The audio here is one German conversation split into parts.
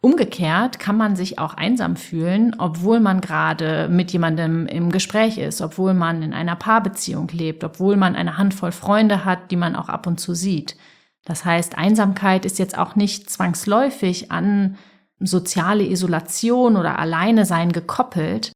Umgekehrt kann man sich auch einsam fühlen, obwohl man gerade mit jemandem im Gespräch ist, obwohl man in einer Paarbeziehung lebt, obwohl man eine Handvoll Freunde hat, die man auch ab und zu sieht. Das heißt, Einsamkeit ist jetzt auch nicht zwangsläufig an soziale Isolation oder Alleinesein gekoppelt.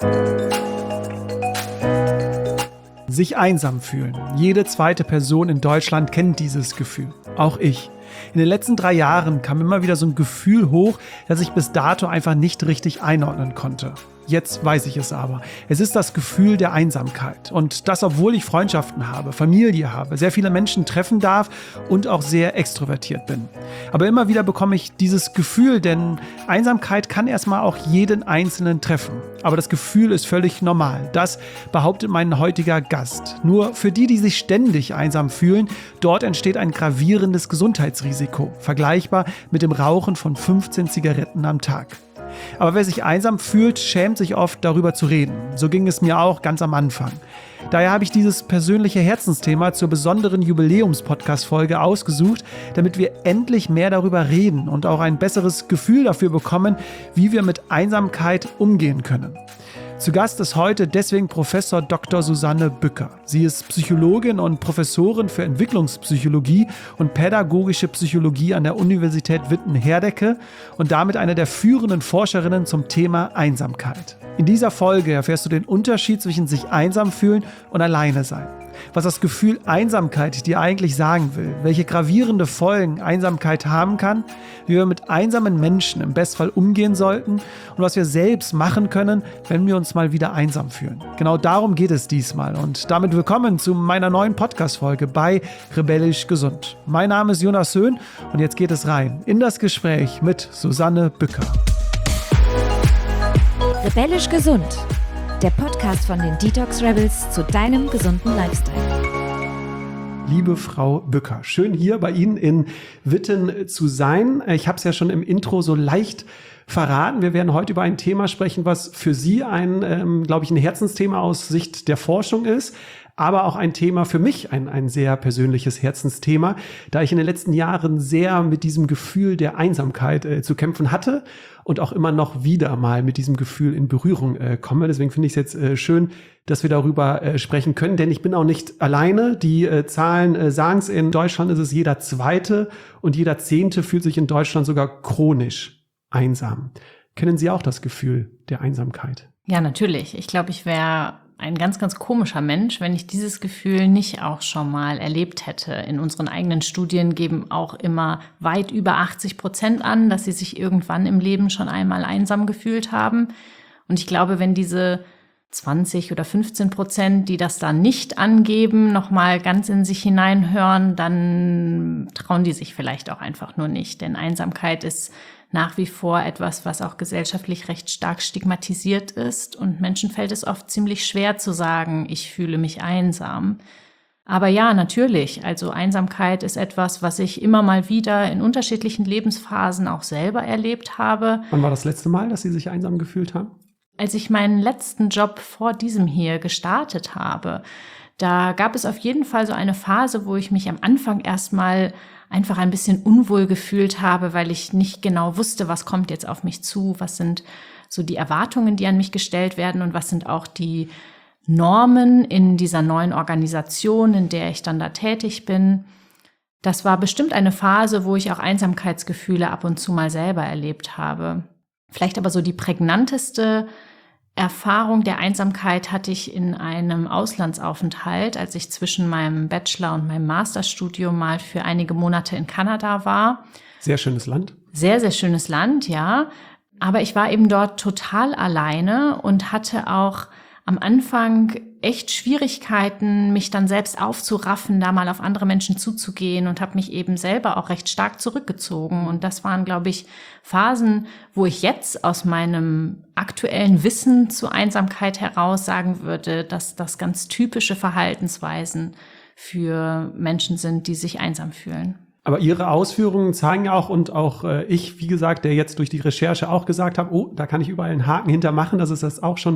Sich einsam fühlen. Jede zweite Person in Deutschland kennt dieses Gefühl. Auch ich. In den letzten 3 Jahren kam immer wieder so ein Gefühl hoch, das ich bis dato einfach nicht richtig einordnen konnte. Jetzt weiß ich es aber. Es ist das Gefühl der Einsamkeit. Und das, obwohl ich Freundschaften habe, Familie habe, sehr viele Menschen treffen darf und auch sehr extrovertiert bin. Aber immer wieder bekomme ich dieses Gefühl, denn Einsamkeit kann erstmal auch jeden Einzelnen treffen. Aber das Gefühl ist völlig normal. Das behauptet mein heutiger Gast. Nur für die sich ständig einsam fühlen, dort entsteht ein gravierendes Gesundheitsrisiko, vergleichbar mit dem Rauchen von 15 Zigaretten am Tag. Aber wer sich einsam fühlt, schämt sich oft, darüber zu reden. So ging es mir auch ganz am Anfang. Daher habe ich dieses persönliche Herzensthema zur besonderen Jubiläums-Podcast-Folge ausgesucht, damit wir endlich mehr darüber reden und auch ein besseres Gefühl dafür bekommen, wie wir mit Einsamkeit umgehen können. Zu Gast ist heute deswegen Professor Dr. Susanne Bücker. Sie ist Psychologin und Professorin für Entwicklungspsychologie und pädagogische Psychologie an der Universität Witten-Herdecke und damit eine der führenden Forscherinnen zum Thema Einsamkeit. In dieser Folge erfährst du den Unterschied zwischen sich einsam fühlen und alleine sein. Was das Gefühl Einsamkeit dir eigentlich sagen will, welche gravierende Folgen Einsamkeit haben kann, wie wir mit einsamen Menschen im Bestfall umgehen sollten und was wir selbst machen können, wenn wir uns mal wieder einsam fühlen. Genau darum geht es diesmal und damit willkommen zu meiner neuen Podcast-Folge bei Rebellisch Gesund. Mein Name ist Jonas Höhn und jetzt geht es rein in das Gespräch mit Susanne Bücker. Rebellisch Gesund, der Podcast von den Detox Rebels zu deinem gesunden Lifestyle. Liebe Frau Bücker, schön hier bei Ihnen in Witten zu sein. Ich habe es ja schon im Intro so leicht verraten. Wir werden heute über ein Thema sprechen, was für Sie glaube ich, ein Herzensthema aus Sicht der Forschung ist. Aber auch ein Thema für mich, ein sehr persönliches Herzensthema, da ich in den letzten Jahren sehr mit diesem Gefühl der Einsamkeit zu kämpfen hatte und auch immer noch wieder mal mit diesem Gefühl in Berührung komme. Deswegen finde ich es jetzt schön, dass wir darüber sprechen können, denn ich bin auch nicht alleine. Die Zahlen sagen es, in Deutschland ist es jeder Zweite und jeder Zehnte fühlt sich in Deutschland sogar chronisch einsam. Kennen Sie auch das Gefühl der Einsamkeit? Ja, natürlich. Ich glaube, ich wäre ein ganz, ganz komischer Mensch, wenn ich dieses Gefühl nicht auch schon mal erlebt hätte. In unseren eigenen Studien geben auch immer weit über 80% an, dass sie sich irgendwann im Leben schon einmal einsam gefühlt haben. Und ich glaube, wenn diese 20 oder 15%, die das da nicht angeben, nochmal ganz in sich hineinhören, dann trauen die sich vielleicht auch einfach nur nicht. Denn Einsamkeit ist nach wie vor etwas, was auch gesellschaftlich recht stark stigmatisiert ist. Und Menschen fällt es oft ziemlich schwer zu sagen, ich fühle mich einsam. Aber ja, natürlich. Also Einsamkeit ist etwas, was ich immer mal wieder in unterschiedlichen Lebensphasen auch selber erlebt habe. Wann war das letzte Mal, dass Sie sich einsam gefühlt haben? Als ich meinen letzten Job vor diesem hier gestartet habe, da gab es auf jeden Fall so eine Phase, wo ich mich am Anfang erstmal einfach ein bisschen unwohl gefühlt habe, weil ich nicht genau wusste, was kommt jetzt auf mich zu, was sind so die Erwartungen, die an mich gestellt werden und was sind auch die Normen in dieser neuen Organisation, in der ich dann da tätig bin. Das war bestimmt eine Phase, wo ich auch Einsamkeitsgefühle ab und zu mal selber erlebt habe. Vielleicht aber so die prägnanteste Erfahrung der Einsamkeit hatte ich in einem Auslandsaufenthalt, als ich zwischen meinem Bachelor- und meinem Masterstudium mal für einige Monate in Kanada war. Sehr schönes Land. Sehr, sehr schönes Land, ja. Aber ich war eben dort total alleine und hatte auch am Anfang echt Schwierigkeiten, mich dann selbst aufzuraffen, da mal auf andere Menschen zuzugehen und habe mich eben selber auch recht stark zurückgezogen. Und das waren, glaube ich, Phasen, wo ich jetzt aus meinem aktuellen Wissen zur Einsamkeit heraus sagen würde, dass das ganz typische Verhaltensweisen für Menschen sind, die sich einsam fühlen. Aber Ihre Ausführungen zeigen ja auch, und auch ich, wie gesagt, der jetzt durch die Recherche auch gesagt habe, oh, da kann ich überall einen Haken hintermachen, dass es das auch schon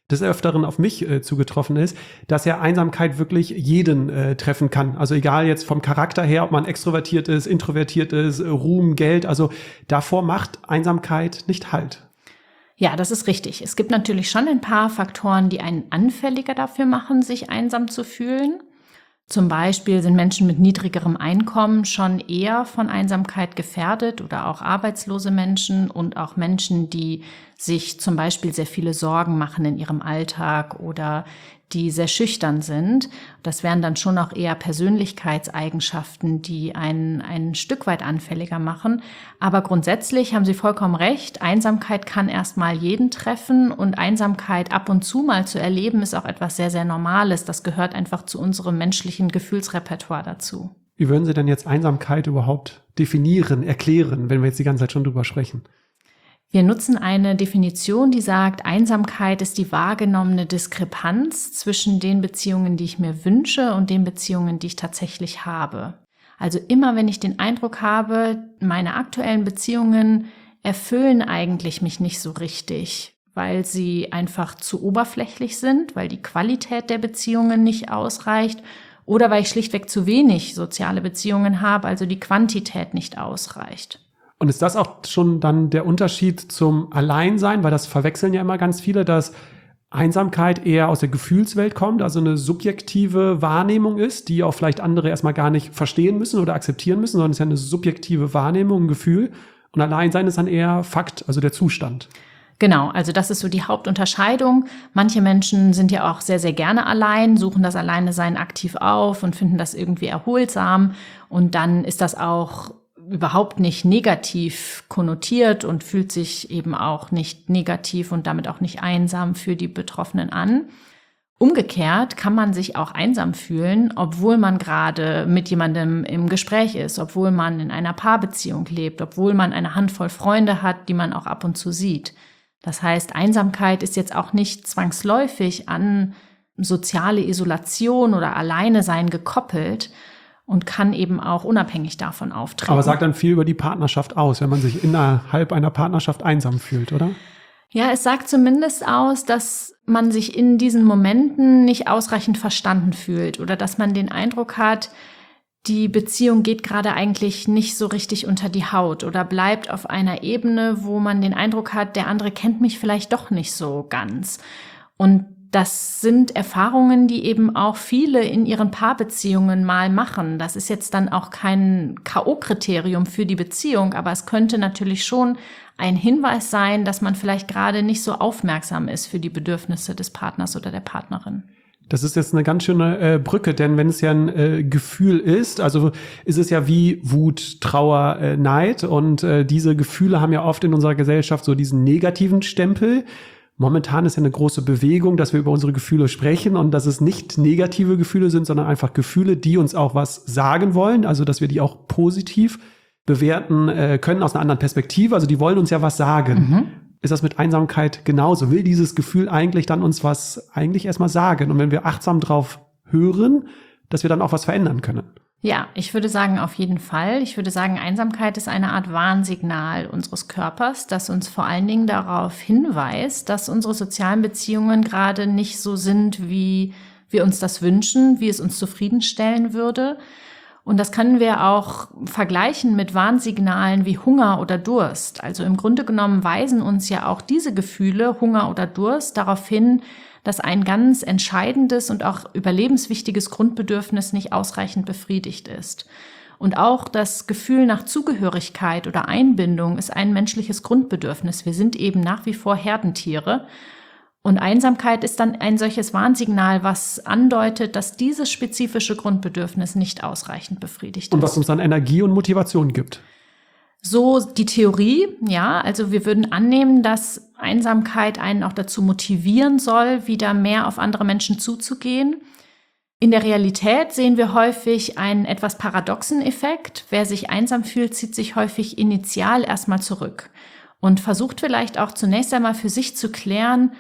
des Öfteren auf mich zugetroffen ist, dass ja Einsamkeit wirklich jeden treffen kann. Also egal jetzt vom Charakter her, ob man extrovertiert ist, introvertiert ist, Ruhm, Geld, also davor macht Einsamkeit nicht Halt. Ja, das ist richtig. Es gibt natürlich schon ein paar Faktoren, die einen anfälliger dafür machen, sich einsam zu fühlen. Zum Beispiel sind Menschen mit niedrigerem Einkommen schon eher von Einsamkeit gefährdet oder auch arbeitslose Menschen und auch Menschen, die sich zum Beispiel sehr viele Sorgen machen in ihrem Alltag oder die sehr schüchtern sind. Das wären dann schon auch eher Persönlichkeitseigenschaften, die einen ein Stück weit anfälliger machen. Aber grundsätzlich haben Sie vollkommen recht, Einsamkeit kann erstmal jeden treffen und Einsamkeit ab und zu mal zu erleben ist auch etwas sehr, sehr Normales. Das gehört einfach zu unserem menschlichen Gefühlsrepertoire dazu. Wie würden Sie denn jetzt Einsamkeit überhaupt definieren, erklären, wenn wir jetzt die ganze Zeit schon drüber sprechen? Wir nutzen eine Definition, die sagt, Einsamkeit ist die wahrgenommene Diskrepanz zwischen den Beziehungen, die ich mir wünsche und den Beziehungen, die ich tatsächlich habe. Also immer, wenn ich den Eindruck habe, meine aktuellen Beziehungen erfüllen eigentlich mich nicht so richtig, weil sie einfach zu oberflächlich sind, weil die Qualität der Beziehungen nicht ausreicht oder weil ich schlichtweg zu wenig soziale Beziehungen habe, also die Quantität nicht ausreicht. Und ist das auch schon dann der Unterschied zum Alleinsein? Weil das verwechseln ja immer ganz viele, dass Einsamkeit eher aus der Gefühlswelt kommt, also eine subjektive Wahrnehmung ist, die auch vielleicht andere erstmal gar nicht verstehen müssen oder akzeptieren müssen, sondern es ist ja eine subjektive Wahrnehmung, ein Gefühl. Und Alleinsein ist dann eher Fakt, also der Zustand. Genau, also das ist so die Hauptunterscheidung. Manche Menschen sind ja auch sehr, sehr gerne allein, suchen das Alleine-Sein aktiv auf und finden das irgendwie erholsam. Und dann ist das auch überhaupt nicht negativ konnotiert und fühlt sich eben auch nicht negativ und damit auch nicht einsam für die Betroffenen an. Umgekehrt kann man sich auch einsam fühlen, obwohl man gerade mit jemandem im Gespräch ist, obwohl man in einer Paarbeziehung lebt, obwohl man eine Handvoll Freunde hat, die man auch ab und zu sieht. Das heißt, Einsamkeit ist jetzt auch nicht zwangsläufig an soziale Isolation oder Alleinesein gekoppelt, und kann eben auch unabhängig davon auftreten. Aber sagt dann viel über die Partnerschaft aus, wenn man sich innerhalb einer Partnerschaft einsam fühlt, oder? Ja, es sagt zumindest aus, dass man sich in diesen Momenten nicht ausreichend verstanden fühlt oder dass man den Eindruck hat, die Beziehung geht gerade eigentlich nicht so richtig unter die Haut oder bleibt auf einer Ebene, wo man den Eindruck hat, der andere kennt mich vielleicht doch nicht so ganz. Und das sind Erfahrungen, die eben auch viele in ihren Paarbeziehungen mal machen. Das ist jetzt dann auch kein K.O.-Kriterium für die Beziehung, aber es könnte natürlich schon ein Hinweis sein, dass man vielleicht gerade nicht so aufmerksam ist für die Bedürfnisse des Partners oder der Partnerin. Das ist jetzt eine ganz schöne Brücke, denn wenn es ja ein Gefühl ist, also ist es ja wie Wut, Trauer, Neid und diese Gefühle haben ja oft in unserer Gesellschaft so diesen negativen Stempel. Momentan ist ja eine große Bewegung, dass wir über unsere Gefühle sprechen und dass es nicht negative Gefühle sind, sondern einfach Gefühle, die uns auch was sagen wollen, also dass wir die auch positiv bewerten können aus einer anderen Perspektive, also die wollen uns ja was sagen. Mhm. Ist das mit Einsamkeit genauso? Will dieses Gefühl eigentlich dann uns was eigentlich erstmal sagen? Und wenn wir achtsam drauf hören, dass wir dann auch was verändern können? Ja, ich würde sagen, auf jeden Fall. Ich würde sagen, Einsamkeit ist eine Art Warnsignal unseres Körpers, das uns vor allen Dingen darauf hinweist, dass unsere sozialen Beziehungen gerade nicht so sind, wie wir uns das wünschen, wie es uns zufriedenstellen würde. Und das können wir auch vergleichen mit Warnsignalen wie Hunger oder Durst. Also im Grunde genommen weisen uns ja auch diese Gefühle, Hunger oder Durst, darauf hin, dass ein ganz entscheidendes und auch überlebenswichtiges Grundbedürfnis nicht ausreichend befriedigt ist. Und auch das Gefühl nach Zugehörigkeit oder Einbindung ist ein menschliches Grundbedürfnis. Wir sind eben nach wie vor Herdentiere. Und Einsamkeit ist dann ein solches Warnsignal, was andeutet, dass dieses spezifische Grundbedürfnis nicht ausreichend befriedigt ist. Und was uns dann Energie und Motivation gibt. So die Theorie, ja, also wir würden annehmen, dass Einsamkeit einen auch dazu motivieren soll, wieder mehr auf andere Menschen zuzugehen. In der Realität sehen wir häufig einen etwas paradoxen Effekt. Wer sich einsam fühlt, zieht sich häufig initial erstmal zurück und versucht vielleicht auch zunächst einmal für sich zu klären,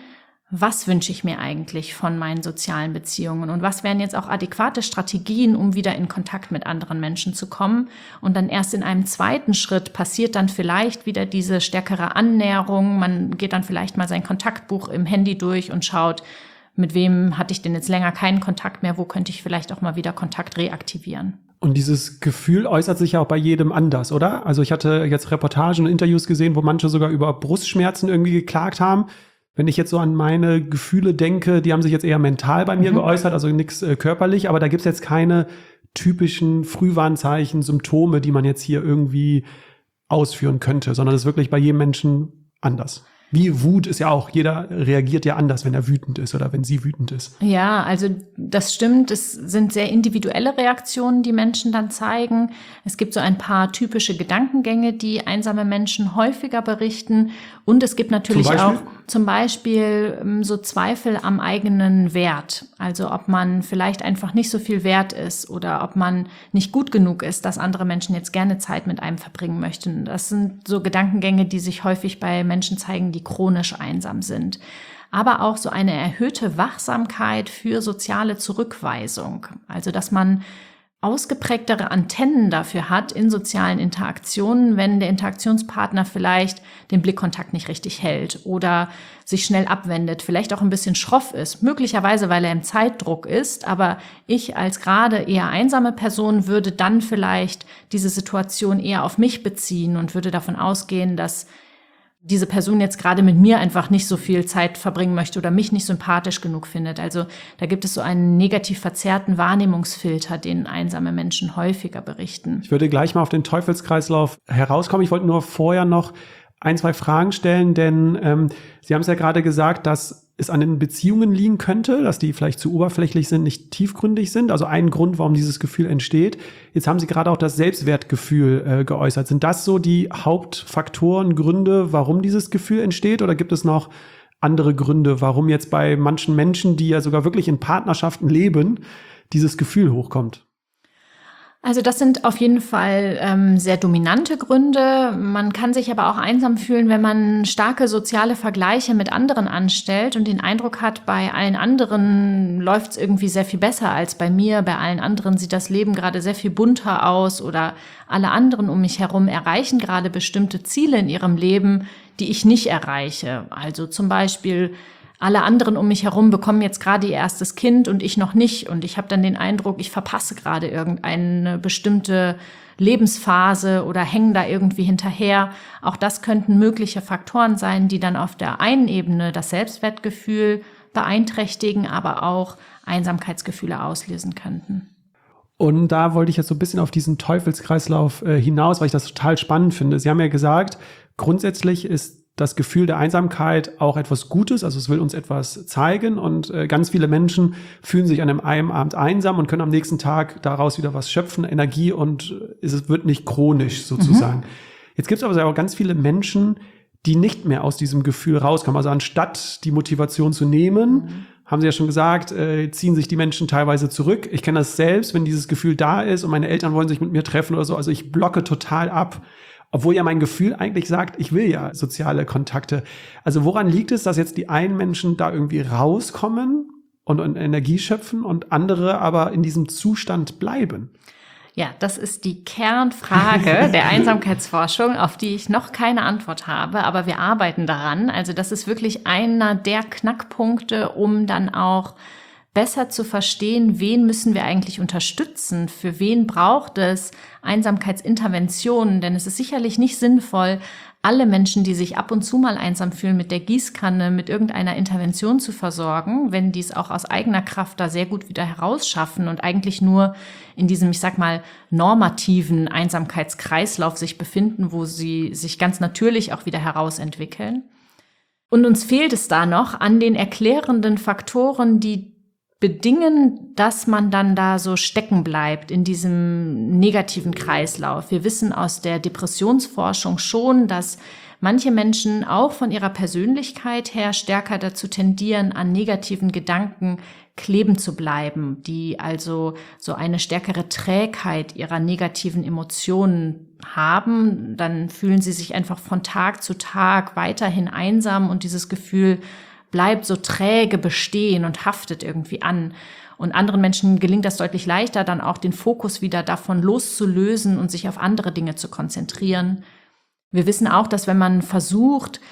was wünsche ich mir eigentlich von meinen sozialen Beziehungen und was wären jetzt auch adäquate Strategien, um wieder in Kontakt mit anderen Menschen zu kommen. Und dann erst in einem zweiten Schritt passiert dann vielleicht wieder diese stärkere Annäherung. Man geht dann vielleicht mal sein Kontaktbuch im Handy durch und schaut, mit wem hatte ich denn jetzt länger keinen Kontakt mehr, wo könnte ich vielleicht auch mal wieder Kontakt reaktivieren. Und dieses Gefühl äußert sich ja auch bei jedem anders, oder? Also ich hatte jetzt Reportagen und Interviews gesehen, wo manche sogar über Brustschmerzen irgendwie geklagt haben. Wenn ich jetzt so an meine Gefühle denke, die haben sich jetzt eher mental bei mir geäußert, also nichts körperlich, aber da gibt's jetzt keine typischen Frühwarnzeichen, Symptome, die man jetzt hier irgendwie ausführen könnte, sondern das ist wirklich bei jedem Menschen anders. Wie Wut ist ja auch, jeder reagiert ja anders, wenn er wütend ist oder wenn sie wütend ist. Ja, also das stimmt. Es sind sehr individuelle Reaktionen, die Menschen dann zeigen. Es gibt so ein paar typische Gedankengänge, die einsame Menschen häufiger berichten. Und es gibt natürlich auch zum Beispiel so Zweifel am eigenen Wert. Also ob man vielleicht einfach nicht so viel wert ist oder ob man nicht gut genug ist, dass andere Menschen jetzt gerne Zeit mit einem verbringen möchten. Das sind so Gedankengänge, die sich häufig bei Menschen zeigen, die chronisch einsam sind. Aber auch so eine erhöhte Wachsamkeit für soziale Zurückweisung. Also, dass man ausgeprägtere Antennen dafür hat in sozialen Interaktionen, wenn der Interaktionspartner vielleicht den Blickkontakt nicht richtig hält oder sich schnell abwendet, vielleicht auch ein bisschen schroff ist, möglicherweise, weil er im Zeitdruck ist, aber ich als gerade eher einsame Person würde dann vielleicht diese Situation eher auf mich beziehen und würde davon ausgehen, dass diese Person jetzt gerade mit mir einfach nicht so viel Zeit verbringen möchte oder mich nicht sympathisch genug findet. Also da gibt es so einen negativ verzerrten Wahrnehmungsfilter, den einsame Menschen häufiger berichten. Ich würde gleich mal auf den Teufelskreislauf herauskommen. Ich wollte nur vorher noch 1, 2 Fragen stellen, denn Sie haben es ja gerade gesagt, dass es an den Beziehungen liegen könnte, dass die vielleicht zu oberflächlich sind, nicht tiefgründig sind. Also ein Grund, warum dieses Gefühl entsteht. Jetzt haben Sie gerade auch das Selbstwertgefühl geäußert. Sind das so die Hauptfaktoren, Gründe, warum dieses Gefühl entsteht? Oder gibt es noch andere Gründe, warum jetzt bei manchen Menschen, die ja sogar wirklich in Partnerschaften leben, dieses Gefühl hochkommt? Also das sind auf jeden Fall sehr dominante Gründe. Man kann sich aber auch einsam fühlen, wenn man starke soziale Vergleiche mit anderen anstellt und den Eindruck hat, bei allen anderen läuft es irgendwie sehr viel besser als bei mir. Bei allen anderen sieht das Leben gerade sehr viel bunter aus oder alle anderen um mich herum erreichen gerade bestimmte Ziele in ihrem Leben, die ich nicht erreiche. Also zum Beispiel alle anderen um mich herum bekommen jetzt gerade ihr erstes Kind und ich noch nicht. Und ich habe dann den Eindruck, ich verpasse gerade irgendeine bestimmte Lebensphase oder hänge da irgendwie hinterher. Auch das könnten mögliche Faktoren sein, die dann auf der einen Ebene das Selbstwertgefühl beeinträchtigen, aber auch Einsamkeitsgefühle auslösen könnten. Und da wollte ich jetzt so ein bisschen auf diesen Teufelskreislauf hinaus, weil ich das total spannend finde. Sie haben ja gesagt, grundsätzlich ist das Gefühl der Einsamkeit auch etwas Gutes, also es will uns etwas zeigen und ganz viele Menschen fühlen sich an einem Abend einsam und können am nächsten Tag daraus wieder was schöpfen, Energie und es wird nicht chronisch sozusagen. Jetzt gibt es aber auch ganz viele Menschen, die nicht mehr aus diesem Gefühl rauskommen. Also anstatt die Motivation zu nehmen, haben Sie ja schon gesagt, ziehen sich die Menschen teilweise zurück. Ich kenne das selbst, wenn dieses Gefühl da ist und meine Eltern wollen sich mit mir treffen oder so, also ich blocke total ab. Obwohl ja mein Gefühl eigentlich sagt, ich will ja soziale Kontakte. Also woran liegt es, dass jetzt die einen Menschen da irgendwie rauskommen und Energie schöpfen und andere aber in diesem Zustand bleiben? Ja, das ist die Kernfrage der Einsamkeitsforschung, auf die ich noch keine Antwort habe, aber wir arbeiten daran. Also das ist wirklich einer der Knackpunkte, um dann auch besser zu verstehen, wen müssen wir eigentlich unterstützen, für wen braucht es Einsamkeitsinterventionen, denn es ist sicherlich nicht sinnvoll, alle Menschen, die sich ab und zu mal einsam fühlen, mit der Gießkanne, mit irgendeiner Intervention zu versorgen, wenn die es auch aus eigener Kraft da sehr gut wieder herausschaffen und eigentlich nur in diesem, ich sag mal, normativen Einsamkeitskreislauf sich befinden, wo sie sich ganz natürlich auch wieder herausentwickeln. Und uns fehlt es da noch an den erklärenden Faktoren, die bedingen, dass man dann da so stecken bleibt in diesem negativen Kreislauf. Wir wissen aus der Depressionsforschung schon, dass manche Menschen auch von ihrer Persönlichkeit her stärker dazu tendieren, an negativen Gedanken kleben zu bleiben, die also so eine stärkere Trägheit ihrer negativen Emotionen haben. Dann fühlen sie sich einfach von Tag zu Tag weiterhin einsam und dieses Gefühl bleibt so träge bestehen und haftet irgendwie an. Und anderen Menschen gelingt das deutlich leichter, dann auch den Fokus wieder davon loszulösen und sich auf andere Dinge zu konzentrieren. Wir wissen auch, dass wenn man versucht,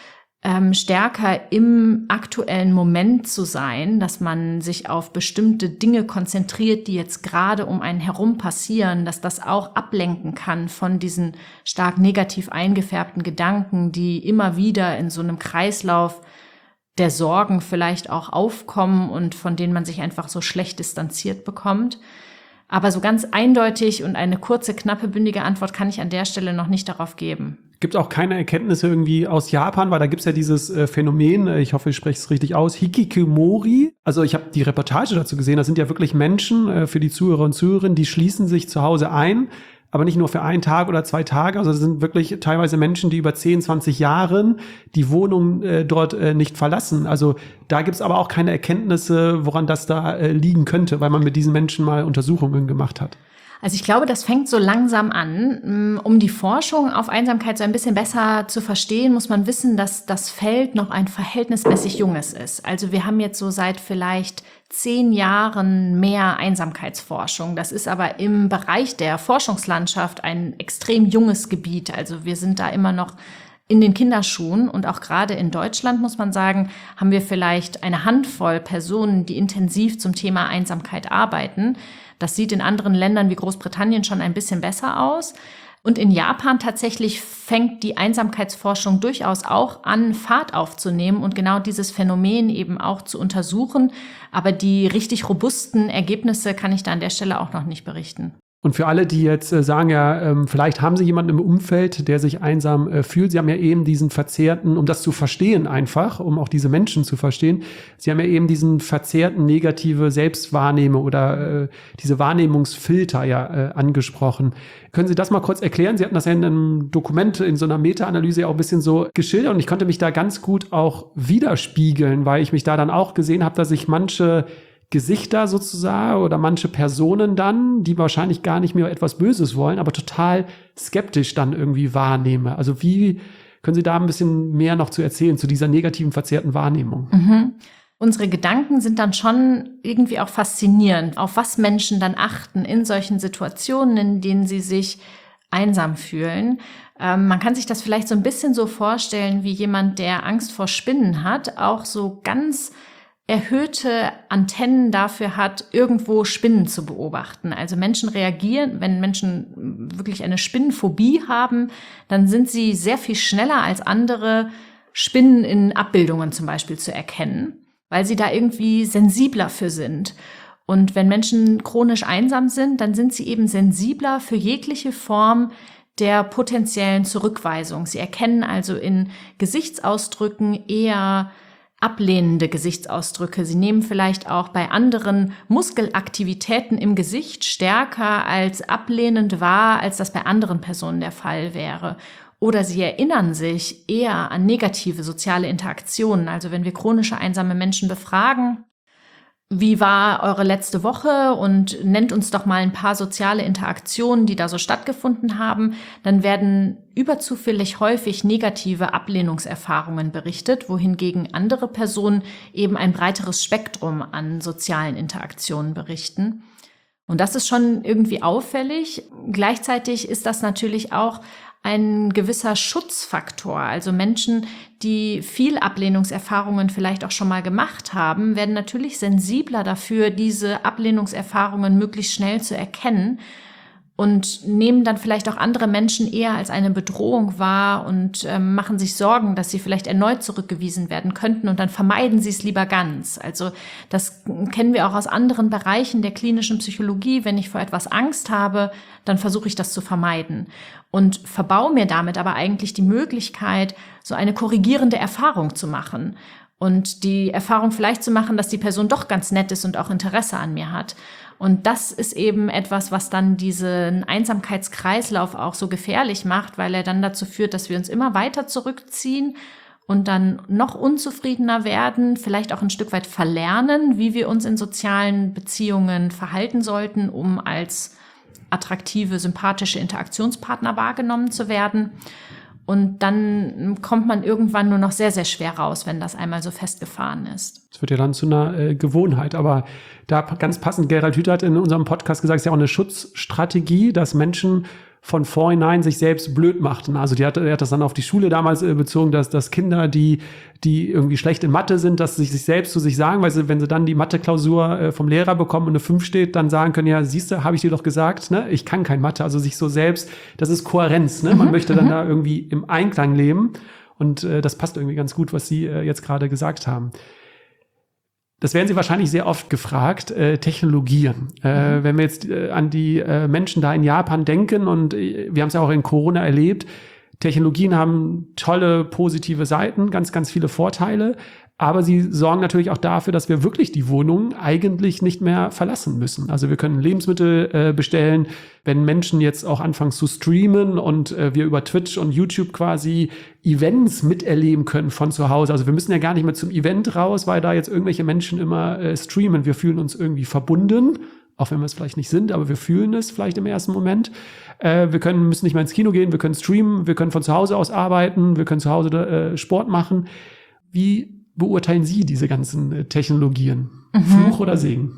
stärker im aktuellen Moment zu sein, dass man sich auf bestimmte Dinge konzentriert, die jetzt gerade um einen herum passieren, dass das auch ablenken kann von diesen stark negativ eingefärbten Gedanken, die immer wieder in so einem Kreislauf der Sorgen vielleicht auch aufkommen und von denen man sich einfach so schlecht distanziert bekommt. Aber so ganz eindeutig und eine kurze, knappe, bündige Antwort kann ich an der Stelle noch nicht darauf geben. Gibt auch keine Erkenntnisse irgendwie aus Japan, weil da gibt's ja dieses Phänomen, ich hoffe, ich spreche es richtig aus, Hikikomori. Also ich habe die Reportage dazu gesehen, das sind ja wirklich Menschen, für die Zuhörer und Zuhörerinnen, die schließen sich zu Hause ein, aber nicht nur für 1 Tag oder 2 Tage, also das sind wirklich teilweise Menschen, die über 10, 20 Jahre die Wohnung dort nicht verlassen. Also da gibt's aber auch keine Erkenntnisse, woran das da liegen könnte, weil man mit diesen Menschen mal Untersuchungen gemacht hat. Also ich glaube, das fängt so langsam an. Um die Forschung auf Einsamkeit so ein bisschen besser zu verstehen, muss man wissen, dass das Feld noch ein verhältnismäßig junges ist. Also wir haben jetzt so seit vielleicht 10 Jahren mehr Einsamkeitsforschung. Das ist aber im Bereich der Forschungslandschaft ein extrem junges Gebiet. Also wir sind da immer noch in den Kinderschuhen und auch gerade in Deutschland, muss man sagen, haben wir vielleicht eine Handvoll Personen, die intensiv zum Thema Einsamkeit arbeiten. Das sieht in anderen Ländern wie Großbritannien schon ein bisschen besser aus. Und in Japan tatsächlich fängt die Einsamkeitsforschung durchaus auch an, Fahrt aufzunehmen und genau dieses Phänomen eben auch zu untersuchen. Aber die richtig robusten Ergebnisse kann ich da an der Stelle auch noch nicht berichten. Und für alle, die jetzt sagen, ja, vielleicht haben sie jemanden im Umfeld, der sich einsam fühlt. Sie haben ja eben diesen verzerrten, um das zu verstehen einfach, um auch diese Menschen zu verstehen, sie haben ja eben diesen verzerrten negative Selbstwahrnehmung oder diese Wahrnehmungsfilter ja angesprochen. Können Sie das mal kurz erklären? Sie hatten das ja in einem Dokument, in so einer Meta-Analyse ja auch ein bisschen so geschildert und ich konnte mich da ganz gut auch widerspiegeln, weil ich mich da dann auch gesehen habe, dass ich manche Gesichter sozusagen oder manche Personen dann, die wahrscheinlich gar nicht mehr etwas Böses wollen, aber total skeptisch dann irgendwie wahrnehme. Also wie können Sie da ein bisschen mehr noch zu erzählen, zu dieser negativen, verzerrten Wahrnehmung? Mhm. Unsere Gedanken sind dann schon irgendwie auch faszinierend, auf was Menschen dann achten in solchen Situationen, in denen sie sich einsam fühlen. Man kann sich das vielleicht so ein bisschen so vorstellen, wie jemand, der Angst vor Spinnen hat, auch so ganz erhöhte Antennen dafür hat, irgendwo Spinnen zu beobachten. Also Menschen reagieren, wenn Menschen wirklich eine Spinnenphobie haben, dann sind sie sehr viel schneller als andere, Spinnen in Abbildungen zum Beispiel zu erkennen, weil sie da irgendwie sensibler für sind. Und wenn Menschen chronisch einsam sind, dann sind sie eben sensibler für jegliche Form der potenziellen Zurückweisung. Sie erkennen also in Gesichtsausdrücken eher ablehnende Gesichtsausdrücke. Sie nehmen vielleicht auch bei anderen Muskelaktivitäten im Gesicht stärker als ablehnend wahr, als das bei anderen Personen der Fall wäre. Oder sie erinnern sich eher an negative soziale Interaktionen. Also wenn wir chronische einsame Menschen befragen, wie war eure letzte Woche und nennt uns doch mal ein paar soziale Interaktionen, die da so stattgefunden haben, dann werden überzufällig häufig negative Ablehnungserfahrungen berichtet, wohingegen andere Personen eben ein breiteres Spektrum an sozialen Interaktionen berichten. Und das ist schon irgendwie auffällig. Gleichzeitig ist das natürlich auch ein gewisser Schutzfaktor. Also Menschen, die viel Ablehnungserfahrungen vielleicht auch schon mal gemacht haben, werden natürlich sensibler dafür, diese Ablehnungserfahrungen möglichst schnell zu erkennen und nehmen dann vielleicht auch andere Menschen eher als eine Bedrohung wahr und machen sich Sorgen, dass sie vielleicht erneut zurückgewiesen werden könnten und dann vermeiden sie es lieber ganz. Also das kennen wir auch aus anderen Bereichen der klinischen Psychologie. Wenn ich vor etwas Angst habe, dann versuche ich das zu vermeiden und verbaue mir damit aber eigentlich die Möglichkeit, so eine korrigierende Erfahrung zu machen und die Erfahrung vielleicht zu machen, dass die Person doch ganz nett ist und auch Interesse an mir hat. Und das ist eben etwas, was dann diesen Einsamkeitskreislauf auch so gefährlich macht, weil er dann dazu führt, dass wir uns immer weiter zurückziehen und dann noch unzufriedener werden, vielleicht auch ein Stück weit verlernen, wie wir uns in sozialen Beziehungen verhalten sollten, um als attraktive, sympathische Interaktionspartner wahrgenommen zu werden. Und dann kommt man irgendwann nur noch sehr, sehr schwer raus, wenn das einmal so festgefahren ist. Das wird ja dann zu einer Gewohnheit. Aber da ganz passend, Gerald Hüther hat in unserem Podcast gesagt, es ist ja auch eine Schutzstrategie, dass Menschen von vornherein sich selbst blöd machten. Also er hat das dann auf die Schule damals bezogen, dass Kinder, die irgendwie schlecht in Mathe sind, dass sie sich selbst zu sich sagen, weil wenn sie dann die Mathe-Klausur vom Lehrer bekommen und eine 5 steht, dann sagen können, ja, siehst du, habe ich dir doch gesagt, ne, ich kann kein Mathe. Also sich so selbst, das ist Kohärenz, ne? Man möchte dann da irgendwie im Einklang leben. Und das passt irgendwie ganz gut, was Sie jetzt gerade gesagt haben. Das werden Sie wahrscheinlich sehr oft gefragt, Technologien. Wenn wir jetzt an die Menschen da in Japan denken, und wir haben es ja auch in Corona erlebt, Technologien haben tolle, positive Seiten, ganz, ganz viele Vorteile, aber sie sorgen natürlich auch dafür, dass wir wirklich die Wohnung eigentlich nicht mehr verlassen müssen. Also wir können Lebensmittel bestellen, wenn Menschen jetzt auch anfangen zu streamen und wir über Twitch und YouTube quasi Events miterleben können von zu Hause. Also wir müssen ja gar nicht mehr zum Event raus, weil da jetzt irgendwelche Menschen immer streamen. Wir fühlen uns irgendwie verbunden, auch wenn wir es vielleicht nicht sind, aber wir fühlen es vielleicht im ersten Moment. Wir müssen nicht mehr ins Kino gehen, wir können streamen, wir können von zu Hause aus arbeiten, wir können zu Hause Sport machen. Wie beurteilen Sie diese ganzen Technologien? Fluch oder Segen?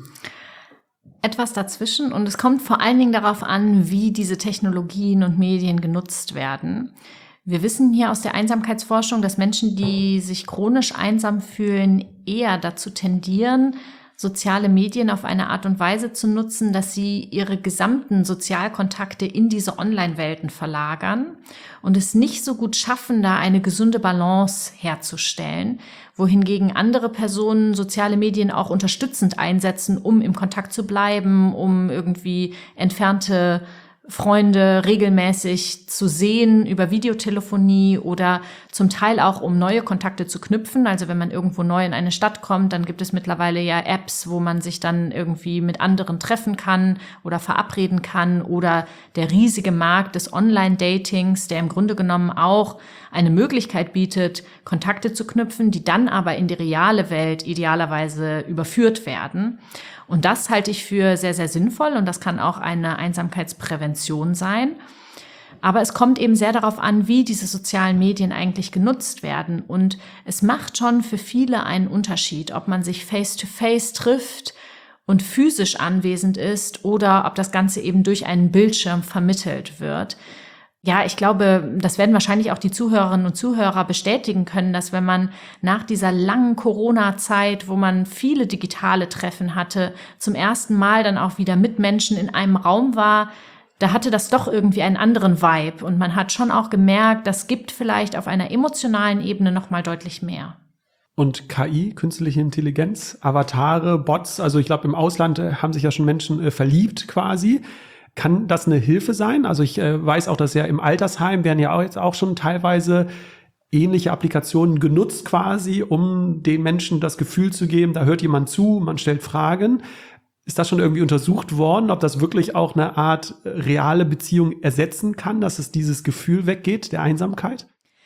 Etwas dazwischen, und es kommt vor allen Dingen darauf an, wie diese Technologien und Medien genutzt werden. Wir wissen hier aus der Einsamkeitsforschung, dass Menschen, die sich chronisch einsam fühlen, eher dazu tendieren, soziale Medien auf eine Art und Weise zu nutzen, dass sie ihre gesamten Sozialkontakte in diese Online-Welten verlagern und es nicht so gut schaffen, da eine gesunde Balance herzustellen, wohingegen andere Personen soziale Medien auch unterstützend einsetzen, um im Kontakt zu bleiben, um irgendwie entfernte Freunde regelmäßig zu sehen über Videotelefonie oder zum Teil auch, um neue Kontakte zu knüpfen. Also wenn man irgendwo neu in eine Stadt kommt, dann gibt es mittlerweile ja Apps, wo man sich dann irgendwie mit anderen treffen kann oder verabreden kann, oder der riesige Markt des Online-Datings, der im Grunde genommen auch eine Möglichkeit bietet, Kontakte zu knüpfen, die dann aber in die reale Welt idealerweise überführt werden. Und das halte ich für sehr, sehr sinnvoll, und das kann auch eine Einsamkeitsprävention sein. Aber es kommt eben sehr darauf an, wie diese sozialen Medien eigentlich genutzt werden. Und es macht schon für viele einen Unterschied, ob man sich face-to-face trifft und physisch anwesend ist oder ob das Ganze eben durch einen Bildschirm vermittelt wird. Ja, ich glaube, das werden wahrscheinlich auch die Zuhörerinnen und Zuhörer bestätigen können, dass wenn man nach dieser langen Corona-Zeit, wo man viele digitale Treffen hatte, zum ersten Mal dann auch wieder mit Menschen in einem Raum war, da hatte das doch irgendwie einen anderen Vibe. Und man hat schon auch gemerkt, das gibt vielleicht auf einer emotionalen Ebene noch mal deutlich mehr. Und KI, künstliche Intelligenz, Avatare, Bots, also ich glaube, im Ausland haben sich ja schon Menschen verliebt quasi. Kann das eine Hilfe sein? Also ich weiß auch, dass ja im Altersheim werden ja auch jetzt auch schon teilweise ähnliche Applikationen genutzt quasi, um den Menschen das Gefühl zu geben, da hört jemand zu, man stellt Fragen. Ist das schon irgendwie untersucht worden, ob das wirklich auch eine Art reale Beziehung ersetzen kann, dass es dieses Gefühl weggeht, der Einsamkeit?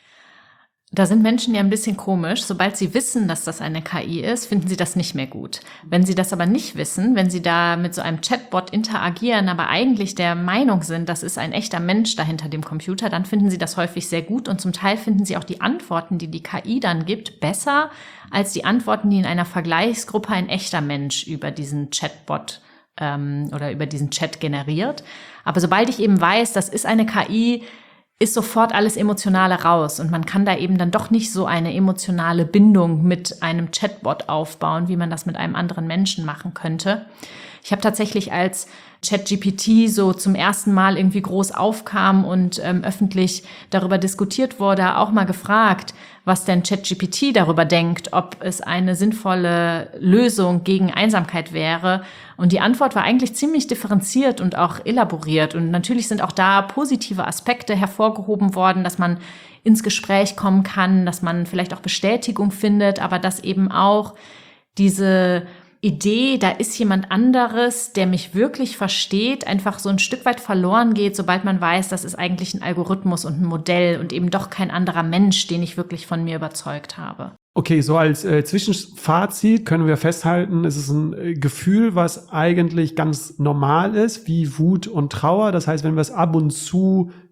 Da sind Menschen ja ein bisschen komisch. Sobald sie wissen, dass das eine KI ist, finden sie das nicht mehr gut. Wenn sie das aber nicht wissen, wenn sie da mit so einem Chatbot interagieren, aber eigentlich der Meinung sind, das ist ein echter Mensch dahinter dem Computer, dann finden sie das häufig sehr gut, und zum Teil finden sie auch die Antworten, die die KI dann gibt, besser als die Antworten, die in einer Vergleichsgruppe ein echter Mensch über diesen Chatbot oder über diesen Chat generiert. Aber sobald ich eben weiß, das ist eine KI, ist sofort alles Emotionale raus, und man kann da eben dann doch nicht so eine emotionale Bindung mit einem Chatbot aufbauen, wie man das mit einem anderen Menschen machen könnte. Ich habe tatsächlich, als ChatGPT so zum ersten Mal irgendwie groß aufkam und öffentlich darüber diskutiert wurde, auch mal gefragt, was denn ChatGPT darüber denkt, ob es eine sinnvolle Lösung gegen Einsamkeit wäre. Und die Antwort war eigentlich ziemlich differenziert und auch elaboriert. Und natürlich sind auch da positive Aspekte hervorgehoben worden, dass man ins Gespräch kommen kann, dass man vielleicht auch Bestätigung findet, aber dass eben auch diese Idee, da ist jemand anderes, der mich wirklich versteht, einfach so ein Stück weit verloren geht, sobald man weiß, das ist eigentlich ein Algorithmus und ein Modell und eben doch kein anderer Mensch, den ich wirklich von mir überzeugt habe. Okay, so als Zwischenfazit können wir festhalten, es ist ein Gefühl, was eigentlich ganz normal ist, wie Wut und Trauer. Das heißt, wenn wir es ab und zu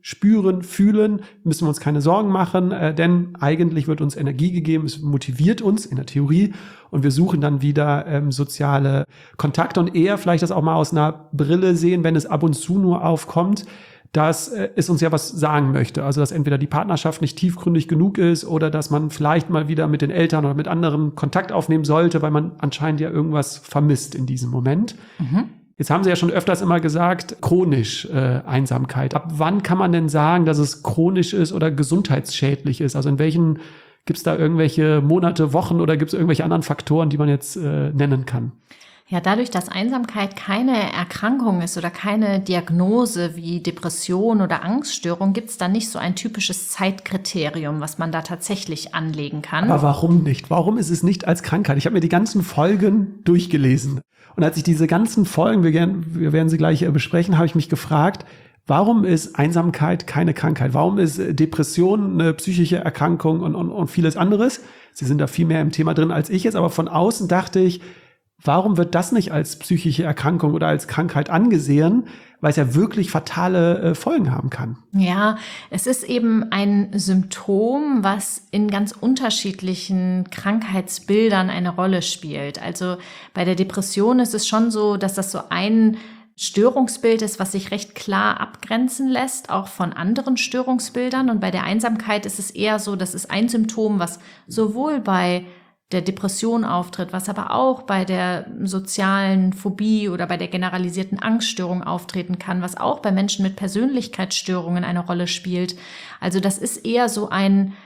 spüren, fühlen, müssen wir uns keine Sorgen machen, denn eigentlich wird uns Energie gegeben, es motiviert uns in der Theorie und wir suchen dann wieder soziale Kontakte und eher vielleicht das auch mal aus einer Brille sehen, wenn es ab und zu nur aufkommt, dass es uns ja was sagen möchte. Also dass entweder die Partnerschaft nicht tiefgründig genug ist oder dass man vielleicht mal wieder mit den Eltern oder mit anderen Kontakt aufnehmen sollte, weil man anscheinend ja irgendwas vermisst in diesem Moment. Mhm. Jetzt haben Sie ja schon öfters immer gesagt, chronisch Einsamkeit. Ab wann kann man denn sagen, dass es chronisch ist oder gesundheitsschädlich ist? Also in welchen, gibt es da irgendwelche Monate, Wochen oder gibt es irgendwelche anderen Faktoren, die man jetzt nennen kann? Ja, dadurch, dass Einsamkeit keine Erkrankung ist oder keine Diagnose wie Depression oder Angststörung, gibt es da nicht so ein typisches Zeitkriterium, was man da tatsächlich anlegen kann. Aber warum nicht? Warum ist es nicht als Krankheit? Ich habe mir die ganzen Folgen durchgelesen. Und als ich diese ganzen Folgen, wir werden sie gleich besprechen, habe ich mich gefragt, warum ist Einsamkeit keine Krankheit? Warum ist Depression eine psychische Erkrankung und vieles anderes? Sie sind da viel mehr im Thema drin als ich jetzt, aber von außen dachte ich, warum wird das nicht als psychische Erkrankung oder als Krankheit angesehen? Weil es ja wirklich fatale Folgen haben kann. Ja, es ist eben ein Symptom, was in ganz unterschiedlichen Krankheitsbildern eine Rolle spielt. Also bei der Depression ist es schon so, dass das so ein Störungsbild ist, was sich recht klar abgrenzen lässt, auch von anderen Störungsbildern. Und bei der Einsamkeit ist es eher so, das ist ein Symptom, was sowohl bei der Depression auftritt, was aber auch bei der sozialen Phobie oder bei der generalisierten Angststörung auftreten kann, was auch bei Menschen mit Persönlichkeitsstörungen eine Rolle spielt. Also das ist eher so ein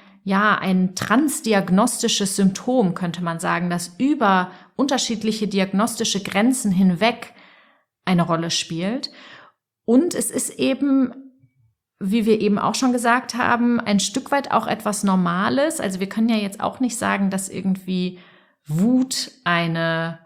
transdiagnostisches Symptom, könnte man sagen, das über unterschiedliche diagnostische Grenzen hinweg eine Rolle spielt. Und es ist eben, wie wir eben auch schon gesagt haben, ein Stück weit auch etwas Normales. Also wir können ja jetzt auch nicht sagen, dass irgendwie Wut eine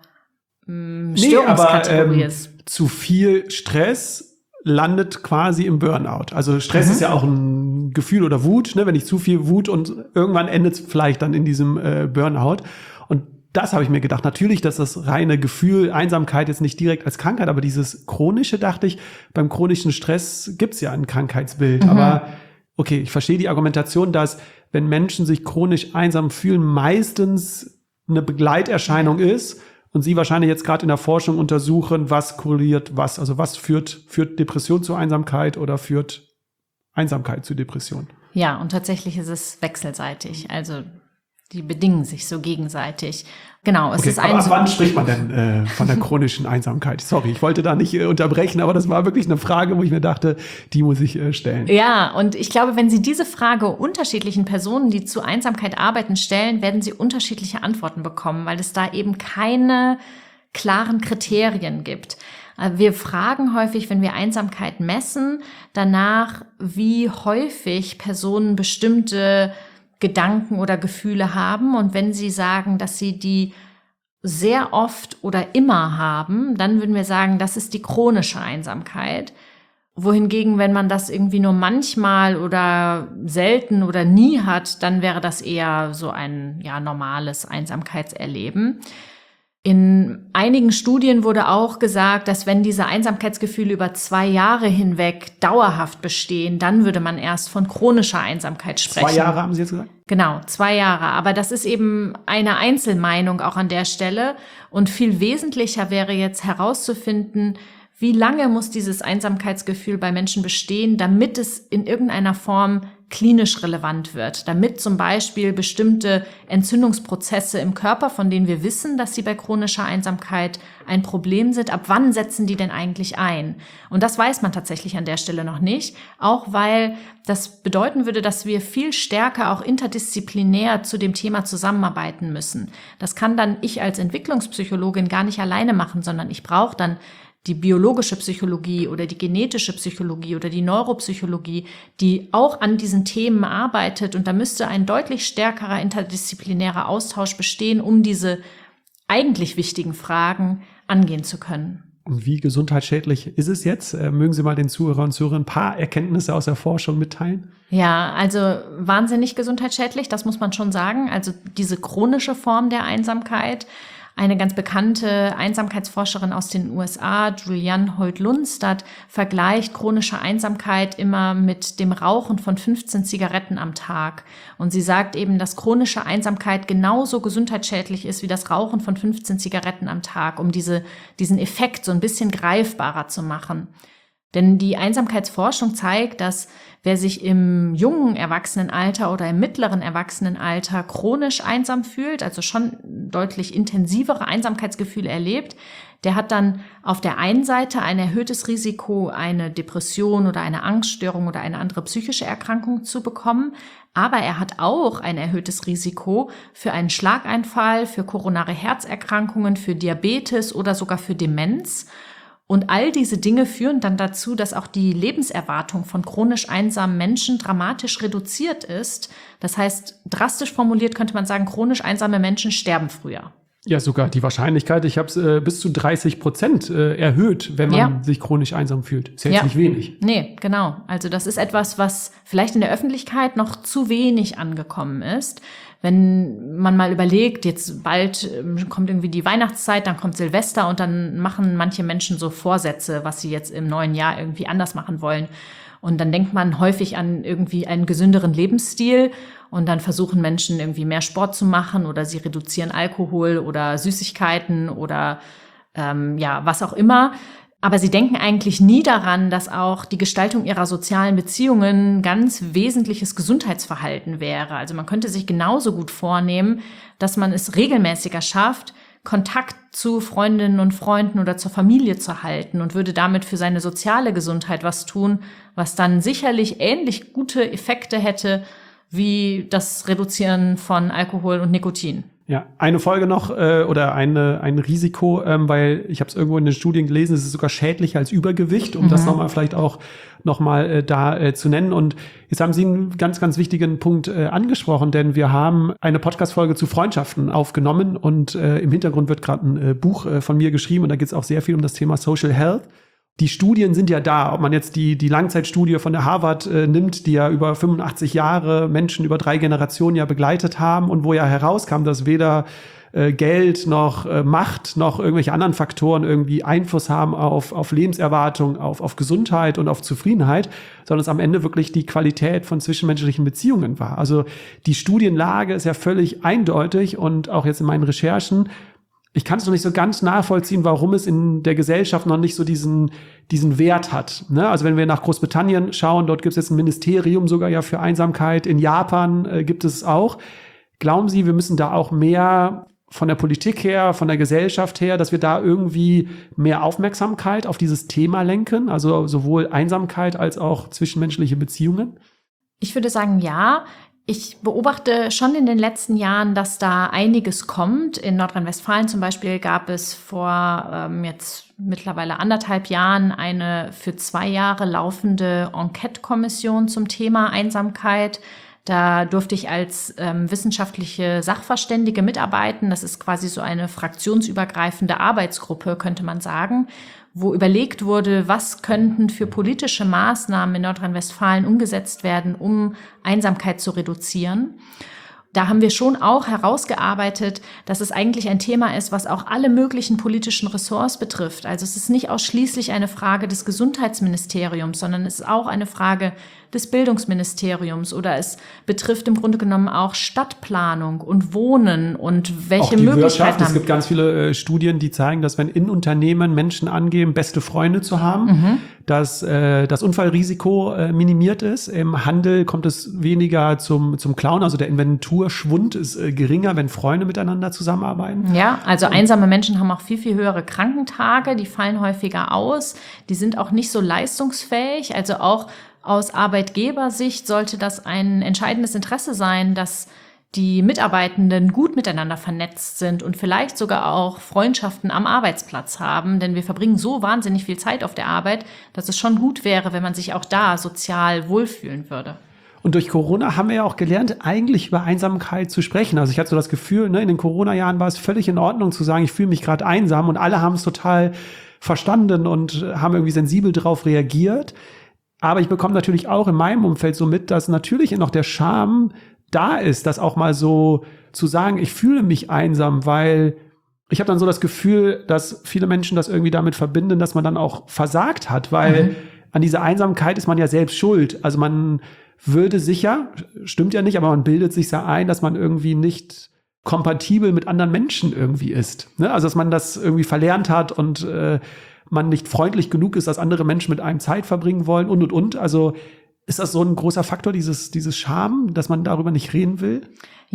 Störungskategorie ist. Zu viel Stress landet quasi im Burnout. Also Stress ist ja auch ein Gefühl oder Wut, ne? Wenn ich zu viel Wut und irgendwann endet es vielleicht dann in diesem Burnout. Und das habe ich mir gedacht. Natürlich, dass das reine Gefühl, Einsamkeit jetzt nicht direkt als Krankheit, aber dieses chronische, dachte ich, beim chronischen Stress gibt's ja ein Krankheitsbild. Aber okay, ich verstehe die Argumentation, dass wenn Menschen sich chronisch einsam fühlen, meistens eine Begleiterscheinung ist und Sie wahrscheinlich jetzt gerade in der Forschung untersuchen, was korreliert was. Also was führt Depression zu Einsamkeit oder führt Einsamkeit zu Depression? Ja, und tatsächlich ist es wechselseitig. Also die bedingen sich so gegenseitig. Genau, es ist ein. Aber ab wann spricht man denn von der chronischen Einsamkeit? Sorry, ich wollte da nicht unterbrechen, aber das war wirklich eine Frage, wo ich mir dachte, die muss ich stellen. Ja, und ich glaube, wenn Sie diese Frage unterschiedlichen Personen, die zu Einsamkeit arbeiten, stellen, werden Sie unterschiedliche Antworten bekommen, weil es da eben keine klaren Kriterien gibt. Wir fragen häufig, wenn wir Einsamkeit messen, danach, wie häufig Personen bestimmte Gedanken oder Gefühle haben. Und wenn Sie sagen, dass Sie die sehr oft oder immer haben, dann würden wir sagen, das ist die chronische Einsamkeit. Wohingegen, wenn man das irgendwie nur manchmal oder selten oder nie hat, dann wäre das eher so ein normales Einsamkeitserleben. In einigen Studien wurde auch gesagt, dass wenn diese Einsamkeitsgefühle über 2 Jahre hinweg dauerhaft bestehen, dann würde man erst von chronischer Einsamkeit sprechen. 2 Jahre haben Sie jetzt gesagt? Genau, 2 Jahre. Aber das ist eben eine Einzelmeinung auch an der Stelle. Und viel wesentlicher wäre jetzt herauszufinden, wie lange muss dieses Einsamkeitsgefühl bei Menschen bestehen, damit es in irgendeiner Form klinisch relevant wird, damit zum Beispiel bestimmte Entzündungsprozesse im Körper, von denen wir wissen, dass sie bei chronischer Einsamkeit ein Problem sind, ab wann setzen die denn eigentlich ein? Und das weiß man tatsächlich an der Stelle noch nicht, auch weil das bedeuten würde, dass wir viel stärker auch interdisziplinär zu dem Thema zusammenarbeiten müssen. Das kann dann ich als Entwicklungspsychologin gar nicht alleine machen, sondern ich brauche dann die biologische Psychologie oder die genetische Psychologie oder die Neuropsychologie, die auch an diesen Themen arbeitet. Und da müsste ein deutlich stärkerer interdisziplinärer Austausch bestehen, um diese eigentlich wichtigen Fragen angehen zu können. Und wie gesundheitsschädlich ist es jetzt? Mögen Sie mal den Zuhörern und Zuhörern ein paar Erkenntnisse aus der Forschung mitteilen? Ja, also wahnsinnig gesundheitsschädlich, das muss man schon sagen. Also diese chronische Form der Einsamkeit, Eine ganz bekannte Einsamkeitsforscherin aus den USA, Julianne Holt-Lunstad, vergleicht chronische Einsamkeit immer mit dem Rauchen von 15 Zigaretten am Tag. Und sie sagt eben, dass chronische Einsamkeit genauso gesundheitsschädlich ist wie das Rauchen von 15 Zigaretten am Tag, um diesen Effekt so ein bisschen greifbarer zu machen. Denn die Einsamkeitsforschung zeigt, dass wer sich im jungen Erwachsenenalter oder im mittleren Erwachsenenalter chronisch einsam fühlt, also schon deutlich intensivere Einsamkeitsgefühle erlebt, der hat dann auf der einen Seite ein erhöhtes Risiko, eine Depression oder eine Angststörung oder eine andere psychische Erkrankung zu bekommen. Aber er hat auch ein erhöhtes Risiko für einen Schlaganfall, für koronare Herzerkrankungen, für Diabetes oder sogar für Demenz. Und all diese Dinge führen dann dazu, dass auch die Lebenserwartung von chronisch einsamen Menschen dramatisch reduziert ist. Das heißt, drastisch formuliert könnte man sagen, chronisch einsame Menschen sterben früher. Ja, sogar die Wahrscheinlichkeit, ich habe es bis zu 30% erhöht, wenn man sich chronisch einsam fühlt. Ist ja jetzt nicht wenig. Nee, genau. Also das ist etwas, was vielleicht in der Öffentlichkeit noch zu wenig angekommen ist. Wenn man mal überlegt, jetzt bald kommt irgendwie die Weihnachtszeit, dann kommt Silvester und dann machen manche Menschen so Vorsätze, was sie jetzt im neuen Jahr irgendwie anders machen wollen. Und dann denkt man häufig an irgendwie einen gesünderen Lebensstil und dann versuchen Menschen irgendwie mehr Sport zu machen oder sie reduzieren Alkohol oder Süßigkeiten oder was auch immer. Aber sie denken eigentlich nie daran, dass auch die Gestaltung ihrer sozialen Beziehungen ganz wesentliches Gesundheitsverhalten wäre. Also man könnte sich genauso gut vornehmen, dass man es regelmäßiger schafft, Kontakt zu Freundinnen und Freunden oder zur Familie zu halten und würde damit für seine soziale Gesundheit was tun, was dann sicherlich ähnlich gute Effekte hätte wie das Reduzieren von Alkohol und Nikotin. Ja, eine Folge noch oder ein Risiko, weil ich habe es irgendwo in den Studien gelesen, es ist sogar schädlicher als Übergewicht, um das nochmal vielleicht auch nochmal zu nennen. Und jetzt haben Sie einen ganz, ganz wichtigen Punkt angesprochen, denn wir haben eine Podcast-Folge zu Freundschaften aufgenommen und im Hintergrund wird gerade ein Buch von mir geschrieben und da geht es auch sehr viel um das Thema Social Health. Die Studien sind ja da, ob man jetzt die Langzeitstudie von der Harvard nimmt, die ja über 85 Jahre Menschen über 3 Generationen ja begleitet haben und wo ja herauskam, dass weder Geld noch Macht noch irgendwelche anderen Faktoren irgendwie Einfluss haben auf Lebenserwartung, auf Gesundheit und auf Zufriedenheit, sondern es am Ende wirklich die Qualität von zwischenmenschlichen Beziehungen war. Also die Studienlage ist ja völlig eindeutig und auch jetzt in meinen Recherchen, ich kann es noch nicht so ganz nachvollziehen, warum es in der Gesellschaft noch nicht so diesen Wert hat. Ne? Also wenn wir nach Großbritannien schauen, dort gibt es jetzt ein Ministerium sogar ja für Einsamkeit. In Japan gibt es auch. Glauben Sie, wir müssen da auch mehr von der Politik her, von der Gesellschaft her, dass wir da irgendwie mehr Aufmerksamkeit auf dieses Thema lenken? Also sowohl Einsamkeit als auch zwischenmenschliche Beziehungen? Ich würde sagen, ja. Ich beobachte schon in den letzten Jahren, dass da einiges kommt. In Nordrhein-Westfalen zum Beispiel gab es vor jetzt mittlerweile 1,5 Jahren eine für 2 Jahre laufende Enquete-Kommission zum Thema Einsamkeit. Da durfte ich als wissenschaftliche Sachverständige mitarbeiten. Das ist quasi so eine fraktionsübergreifende Arbeitsgruppe, könnte man sagen, wo überlegt wurde, was könnten für politische Maßnahmen in Nordrhein-Westfalen umgesetzt werden, um Einsamkeit zu reduzieren. Da haben wir schon auch herausgearbeitet, dass es eigentlich ein Thema ist, was auch alle möglichen politischen Ressorts betrifft. Also es ist nicht ausschließlich eine Frage des Gesundheitsministeriums, sondern es ist auch eine Frage des Bildungsministeriums oder es betrifft im Grunde genommen auch Stadtplanung und Wohnen und welche Möglichkeiten haben. Es gibt ganz viele Studien, die zeigen, dass wenn in Unternehmen Menschen angeben, beste Freunde zu haben, dass das Unfallrisiko minimiert ist. Im Handel kommt es weniger zum Klauen, also der Inventurschwund ist geringer, wenn Freunde miteinander zusammenarbeiten. Ja, also einsame Menschen haben auch viel, viel höhere Krankentage, die fallen häufiger aus, die sind auch nicht so leistungsfähig, also auch aus Arbeitgebersicht sollte das ein entscheidendes Interesse sein, dass die Mitarbeitenden gut miteinander vernetzt sind und vielleicht sogar auch Freundschaften am Arbeitsplatz haben, denn wir verbringen so wahnsinnig viel Zeit auf der Arbeit, dass es schon gut wäre, wenn man sich auch da sozial wohlfühlen würde. Und durch Corona haben wir ja auch gelernt, eigentlich über Einsamkeit zu sprechen. Also ich hatte so das Gefühl, in den Corona-Jahren war es völlig in Ordnung zu sagen, ich fühle mich gerade einsam und alle haben es total verstanden und haben irgendwie sensibel drauf reagiert. Aber ich bekomme natürlich auch in meinem Umfeld so mit, dass natürlich noch der Charme da ist, das auch mal so zu sagen, ich fühle mich einsam, weil ich habe dann so das Gefühl, dass viele Menschen das irgendwie damit verbinden, dass man dann auch versagt hat, weil an dieser Einsamkeit ist man ja selbst schuld. Also man würde sicher, stimmt ja nicht, aber man bildet sich ja ein, dass man irgendwie nicht kompatibel mit anderen Menschen irgendwie ist. Ne? Also dass man das irgendwie verlernt hat und man nicht freundlich genug ist, dass andere Menschen mit einem Zeit verbringen wollen und. Also ist das so ein großer Faktor, dieses Scham, dass man darüber nicht reden will?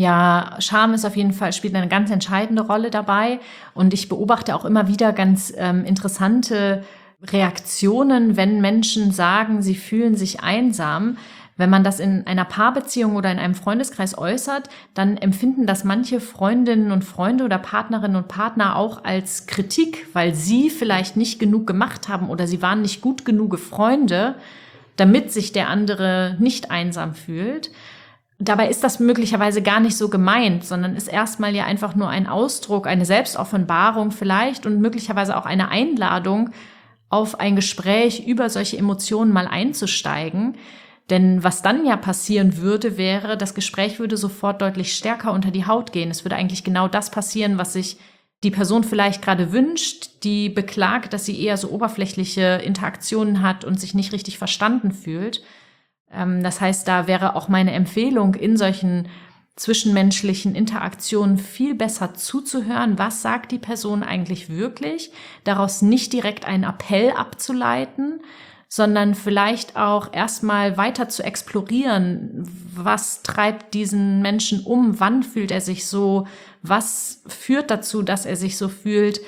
Ja, Scham ist auf jeden Fall, spielt eine ganz entscheidende Rolle dabei. Und ich beobachte auch immer wieder ganz interessante Reaktionen, wenn Menschen sagen, sie fühlen sich einsam. Wenn man das in einer Paarbeziehung oder in einem Freundeskreis äußert, dann empfinden das manche Freundinnen und Freunde oder Partnerinnen und Partner auch als Kritik, weil sie vielleicht nicht genug gemacht haben oder sie waren nicht gut genug Freunde, damit sich der andere nicht einsam fühlt. Dabei ist das möglicherweise gar nicht so gemeint, sondern ist erstmal ja einfach nur ein Ausdruck, eine Selbstoffenbarung vielleicht und möglicherweise auch eine Einladung, auf ein Gespräch über solche Emotionen mal einzusteigen. Denn was dann ja passieren würde, wäre, das Gespräch würde sofort deutlich stärker unter die Haut gehen. Es würde eigentlich genau das passieren, was sich die Person vielleicht gerade wünscht, die beklagt, dass sie eher so oberflächliche Interaktionen hat und sich nicht richtig verstanden fühlt. Das heißt, da wäre auch meine Empfehlung, in solchen zwischenmenschlichen Interaktionen viel besser zuzuhören. Was sagt die Person eigentlich wirklich? Daraus nicht direkt einen Appell abzuleiten, sondern vielleicht auch erstmal weiter zu explorieren. Was treibt diesen Menschen um? Wann fühlt er sich so? Was führt dazu, dass er sich so fühlt?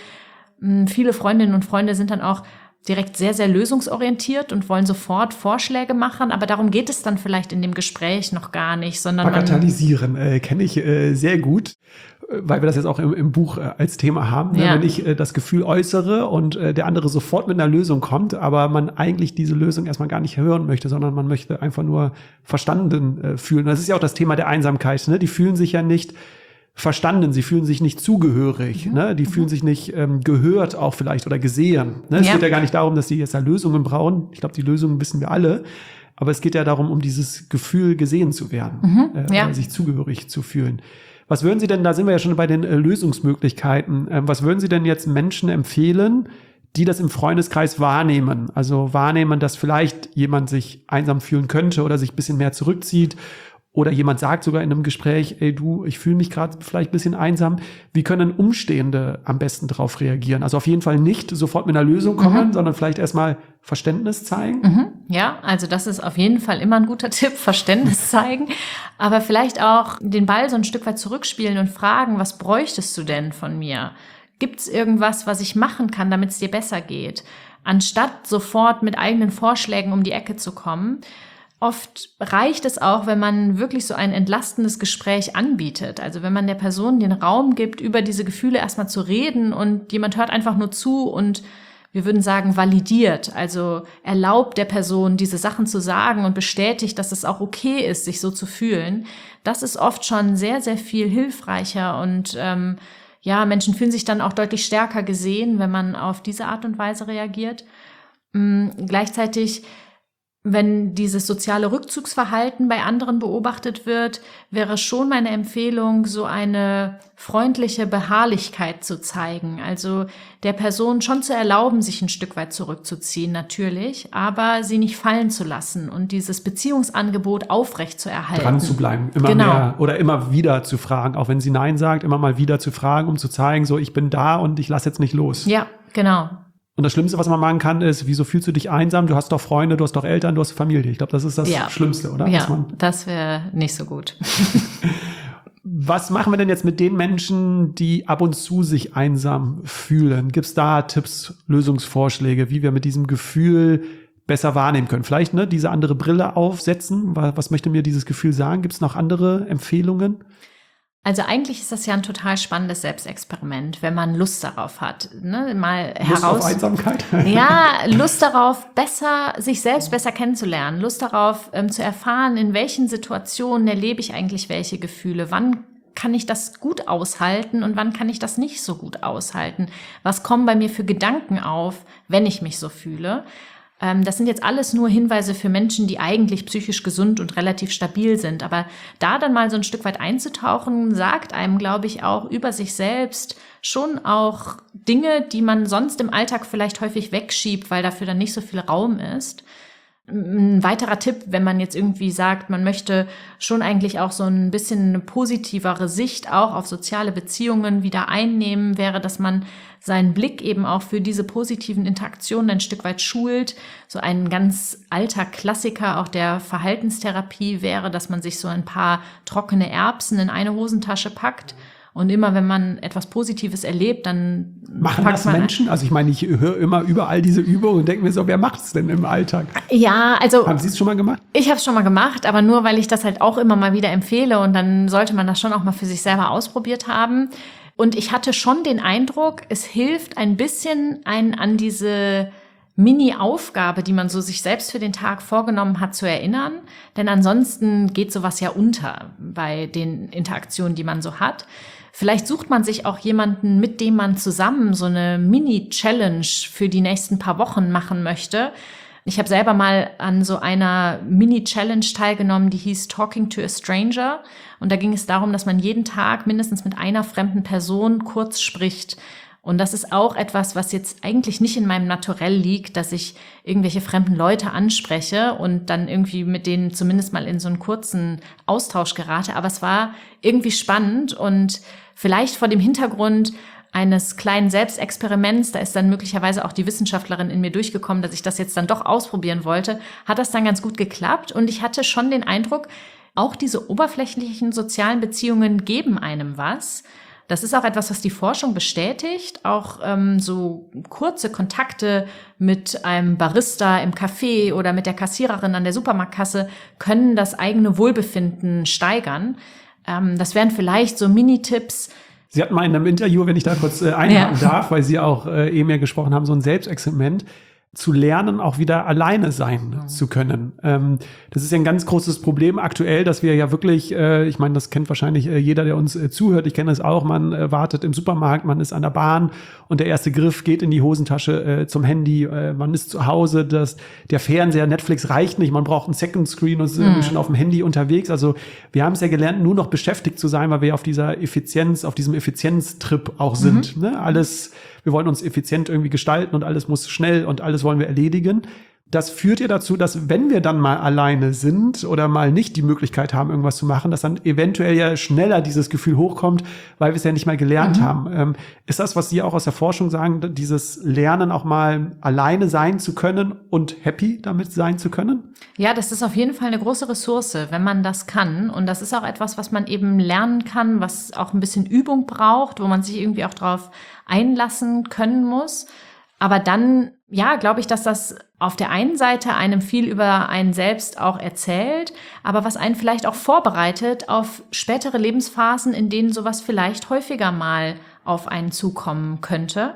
Viele Freundinnen und Freunde sind dann auch direkt sehr, sehr lösungsorientiert und wollen sofort Vorschläge machen. Aber darum geht es dann vielleicht in dem Gespräch noch gar nicht, sondern Bagatellisieren kenne ich sehr gut, weil wir das jetzt auch im Buch als Thema haben. Ne? Ja. Wenn ich das Gefühl äußere und der andere sofort mit einer Lösung kommt, aber man eigentlich diese Lösung erstmal gar nicht hören möchte, sondern man möchte einfach nur verstanden fühlen. Das ist ja auch das Thema der Einsamkeit. Ne? Die fühlen sich ja nicht verstanden, sie fühlen sich nicht zugehörig, ne? Die fühlen sich nicht gehört auch vielleicht oder gesehen. Ne? Es geht ja gar nicht darum, dass sie jetzt da Lösungen brauchen. Ich glaube, die Lösungen wissen wir alle. Aber es geht ja darum, um dieses Gefühl, gesehen zu werden, sich zugehörig zu fühlen. Was würden Sie denn, da sind wir ja schon bei den Lösungsmöglichkeiten, was würden Sie denn jetzt Menschen empfehlen, die das im Freundeskreis wahrnehmen? Also wahrnehmen, dass vielleicht jemand sich einsam fühlen könnte oder sich ein bisschen mehr zurückzieht. Oder jemand sagt sogar in einem Gespräch, ey du, ich fühle mich gerade vielleicht ein bisschen einsam. Wie können Umstehende am besten darauf reagieren? Also auf jeden Fall nicht sofort mit einer Lösung kommen, sondern vielleicht erstmal Verständnis zeigen. Ja, also das ist auf jeden Fall immer ein guter Tipp, Verständnis zeigen. Aber vielleicht auch den Ball so ein Stück weit zurückspielen und fragen, was bräuchtest du denn von mir? Gibt es irgendwas, was ich machen kann, damit es dir besser geht? Anstatt sofort mit eigenen Vorschlägen um die Ecke zu kommen. Oft reicht es auch, wenn man wirklich so ein entlastendes Gespräch anbietet. Also wenn man der Person den Raum gibt, über diese Gefühle erstmal zu reden und jemand hört einfach nur zu und wir würden sagen, validiert. Also erlaubt der Person, diese Sachen zu sagen und bestätigt, dass es auch okay ist, sich so zu fühlen. Das ist oft schon sehr, sehr viel hilfreicher und Menschen fühlen sich dann auch deutlich stärker gesehen, wenn man auf diese Art und Weise reagiert. Gleichzeitig, wenn dieses soziale Rückzugsverhalten bei anderen beobachtet wird, wäre schon meine Empfehlung, so eine freundliche Beharrlichkeit zu zeigen. Also der Person schon zu erlauben, sich ein Stück weit zurückzuziehen, natürlich, aber sie nicht fallen zu lassen und dieses Beziehungsangebot aufrecht zu erhalten. Dran zu bleiben, immer mehr oder immer wieder zu fragen. Auch wenn sie Nein sagt, immer mal wieder zu fragen, um zu zeigen, so ich bin da und ich lasse jetzt nicht los. Ja, genau. Und das Schlimmste, was man machen kann, ist, wieso fühlst du dich einsam? Du hast doch Freunde, du hast doch Eltern, du hast Familie. Ich glaube, das ist das Schlimmste, oder? Ja, das wäre nicht so gut. Was machen wir denn jetzt mit den Menschen, die ab und zu sich einsam fühlen? Gibt es da Tipps, Lösungsvorschläge, wie wir mit diesem Gefühl besser wahrnehmen können? Vielleicht diese andere Brille aufsetzen. Was möchte mir dieses Gefühl sagen? Gibt es noch andere Empfehlungen? Also eigentlich ist das ja ein total spannendes Selbstexperiment, wenn man Lust darauf hat. Lust auf Einsamkeit? Ja, Lust darauf, sich selbst besser kennenzulernen. Lust darauf, zu erfahren, in welchen Situationen erlebe ich eigentlich welche Gefühle. Wann kann ich das gut aushalten und wann kann ich das nicht so gut aushalten? Was kommen bei mir für Gedanken auf, wenn ich mich so fühle? Das sind jetzt alles nur Hinweise für Menschen, die eigentlich psychisch gesund und relativ stabil sind. Aber da dann mal so ein Stück weit einzutauchen, sagt einem, glaube ich, auch über sich selbst schon auch Dinge, die man sonst im Alltag vielleicht häufig wegschiebt, weil dafür dann nicht so viel Raum ist. Ein weiterer Tipp, wenn man jetzt irgendwie sagt, man möchte schon eigentlich auch so ein bisschen eine positivere Sicht auch auf soziale Beziehungen wieder einnehmen, wäre, dass man seinen Blick eben auch für diese positiven Interaktionen ein Stück weit schult. So ein ganz alter Klassiker auch der Verhaltenstherapie wäre, dass man sich so ein paar trockene Erbsen in eine Hosentasche packt. Und immer, wenn man etwas Positives erlebt, dann machen das Menschen? Also ich meine, ich höre immer überall diese Übungen und denke mir so, wer macht es denn im Alltag? Ja, also... Haben Sie es schon mal gemacht? Ich habe es schon mal gemacht, aber nur, weil ich das halt auch immer mal wieder empfehle. Und dann sollte man das schon auch mal für sich selber ausprobiert haben. Und ich hatte schon den Eindruck, es hilft ein bisschen, einen an diese Mini-Aufgabe, die man so sich selbst für den Tag vorgenommen hat, zu erinnern. Denn ansonsten geht sowas ja unter bei den Interaktionen, die man so hat. Vielleicht sucht man sich auch jemanden, mit dem man zusammen so eine Mini-Challenge für die nächsten paar Wochen machen möchte. Ich habe selber mal an so einer Mini-Challenge teilgenommen, die hieß Talking to a Stranger. Und da ging es darum, dass man jeden Tag mindestens mit einer fremden Person kurz spricht. Und das ist auch etwas, was jetzt eigentlich nicht in meinem Naturell liegt, dass ich irgendwelche fremden Leute anspreche und dann irgendwie mit denen zumindest mal in so einen kurzen Austausch gerate. Aber es war irgendwie spannend und vielleicht vor dem Hintergrund eines kleinen Selbstexperiments, da ist dann möglicherweise auch die Wissenschaftlerin in mir durchgekommen, dass ich das jetzt dann doch ausprobieren wollte, hat das dann ganz gut geklappt. Und ich hatte schon den Eindruck, auch diese oberflächlichen sozialen Beziehungen geben einem was. Das ist auch etwas, was die Forschung bestätigt. Auch so kurze Kontakte mit einem Barista im Café oder mit der Kassiererin an der Supermarktkasse können das eigene Wohlbefinden steigern. Das wären vielleicht so Mini-Tipps. Sie hatten mal in einem Interview, wenn ich da kurz einhaken darf, weil Sie auch eben ja gesprochen haben, so ein Selbstexperiment, zu lernen, auch wieder alleine sein zu können. Das ist ja ein ganz großes Problem aktuell, dass wir ja wirklich, ich meine, das kennt wahrscheinlich jeder, der uns zuhört, ich kenne es auch, man wartet im Supermarkt, man ist an der Bahn und der erste Griff geht in die Hosentasche zum Handy, man ist zu Hause, der Fernseher, Netflix reicht nicht, man braucht einen Second Screen und ist irgendwie schon auf dem Handy unterwegs. Also wir haben es ja gelernt, nur noch beschäftigt zu sein, weil wir auf diesem Effizienztrip auch sind. Ne? Wir wollen uns effizient irgendwie gestalten und alles muss schnell und alles wollen wir erledigen. Das führt ja dazu, dass wenn wir dann mal alleine sind oder mal nicht die Möglichkeit haben, irgendwas zu machen, dass dann eventuell ja schneller dieses Gefühl hochkommt, weil wir es ja nicht mal gelernt haben. Ist das, was Sie auch aus der Forschung sagen, dieses Lernen auch mal alleine sein zu können und happy damit sein zu können? Ja, das ist auf jeden Fall eine große Ressource, wenn man das kann. Und das ist auch etwas, was man eben lernen kann, was auch ein bisschen Übung braucht, wo man sich irgendwie auch drauf einlassen können muss. Aber dann, ja, glaube ich, dass das auf der einen Seite einem viel über einen selbst auch erzählt, aber was einen vielleicht auch vorbereitet auf spätere Lebensphasen, in denen sowas vielleicht häufiger mal auf einen zukommen könnte.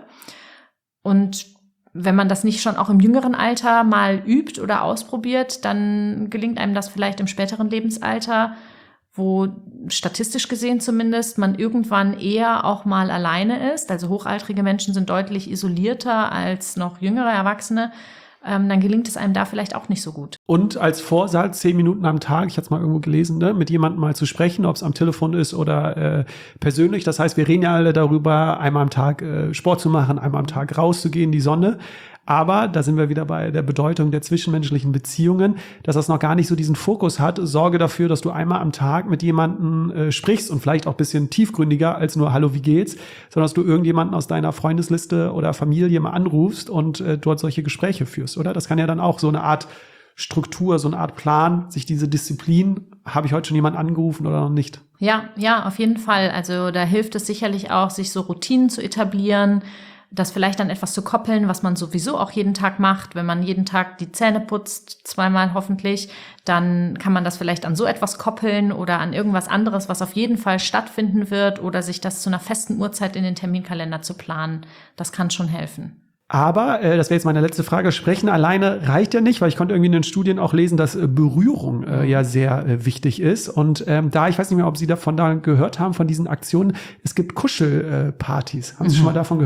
Und wenn man das nicht schon auch im jüngeren Alter mal übt oder ausprobiert, dann gelingt einem das vielleicht im späteren Lebensalter, wo statistisch gesehen zumindest man irgendwann eher auch mal alleine ist. Also hochaltrige Menschen sind deutlich isolierter als noch jüngere Erwachsene. Dann gelingt es einem da vielleicht auch nicht so gut. Und als Vorsatz 10 Minuten am Tag, ich hatte es mal irgendwo gelesen, ne, mit jemandem mal zu sprechen, ob es am Telefon ist oder persönlich. Das heißt, wir reden ja alle darüber, einmal am Tag Sport zu machen, einmal am Tag rauszugehen, die Sonne. Aber da sind wir wieder bei der Bedeutung der zwischenmenschlichen Beziehungen, dass das noch gar nicht so diesen Fokus hat. Sorge dafür, dass du einmal am Tag mit jemandem sprichst und vielleicht auch ein bisschen tiefgründiger als nur Hallo, wie geht's, sondern dass du irgendjemanden aus deiner Freundesliste oder Familie mal anrufst und dort solche Gespräche führst, oder? Das kann ja dann auch so eine Art Struktur, so eine Art Plan, sich diese Disziplin, habe ich heute schon jemanden angerufen oder noch nicht? Ja, auf jeden Fall. Also da hilft es sicherlich auch, sich so Routinen zu etablieren, das vielleicht dann etwas zu koppeln, was man sowieso auch jeden Tag macht. Wenn man jeden Tag die Zähne putzt, zweimal hoffentlich, dann kann man das vielleicht an so etwas koppeln oder an irgendwas anderes, was auf jeden Fall stattfinden wird, oder sich das zu einer festen Uhrzeit in den Terminkalender zu planen. Das kann schon helfen. Aber, das wäre jetzt meine letzte Frage, Sprechen alleine reicht ja nicht, weil ich konnte irgendwie in den Studien auch lesen, dass Berührung ja sehr wichtig ist. Und ich weiß nicht mehr, ob Sie da gehört haben, von diesen Aktionen, es gibt Kuschelpartys. Haben Sie schon mal davon gehört?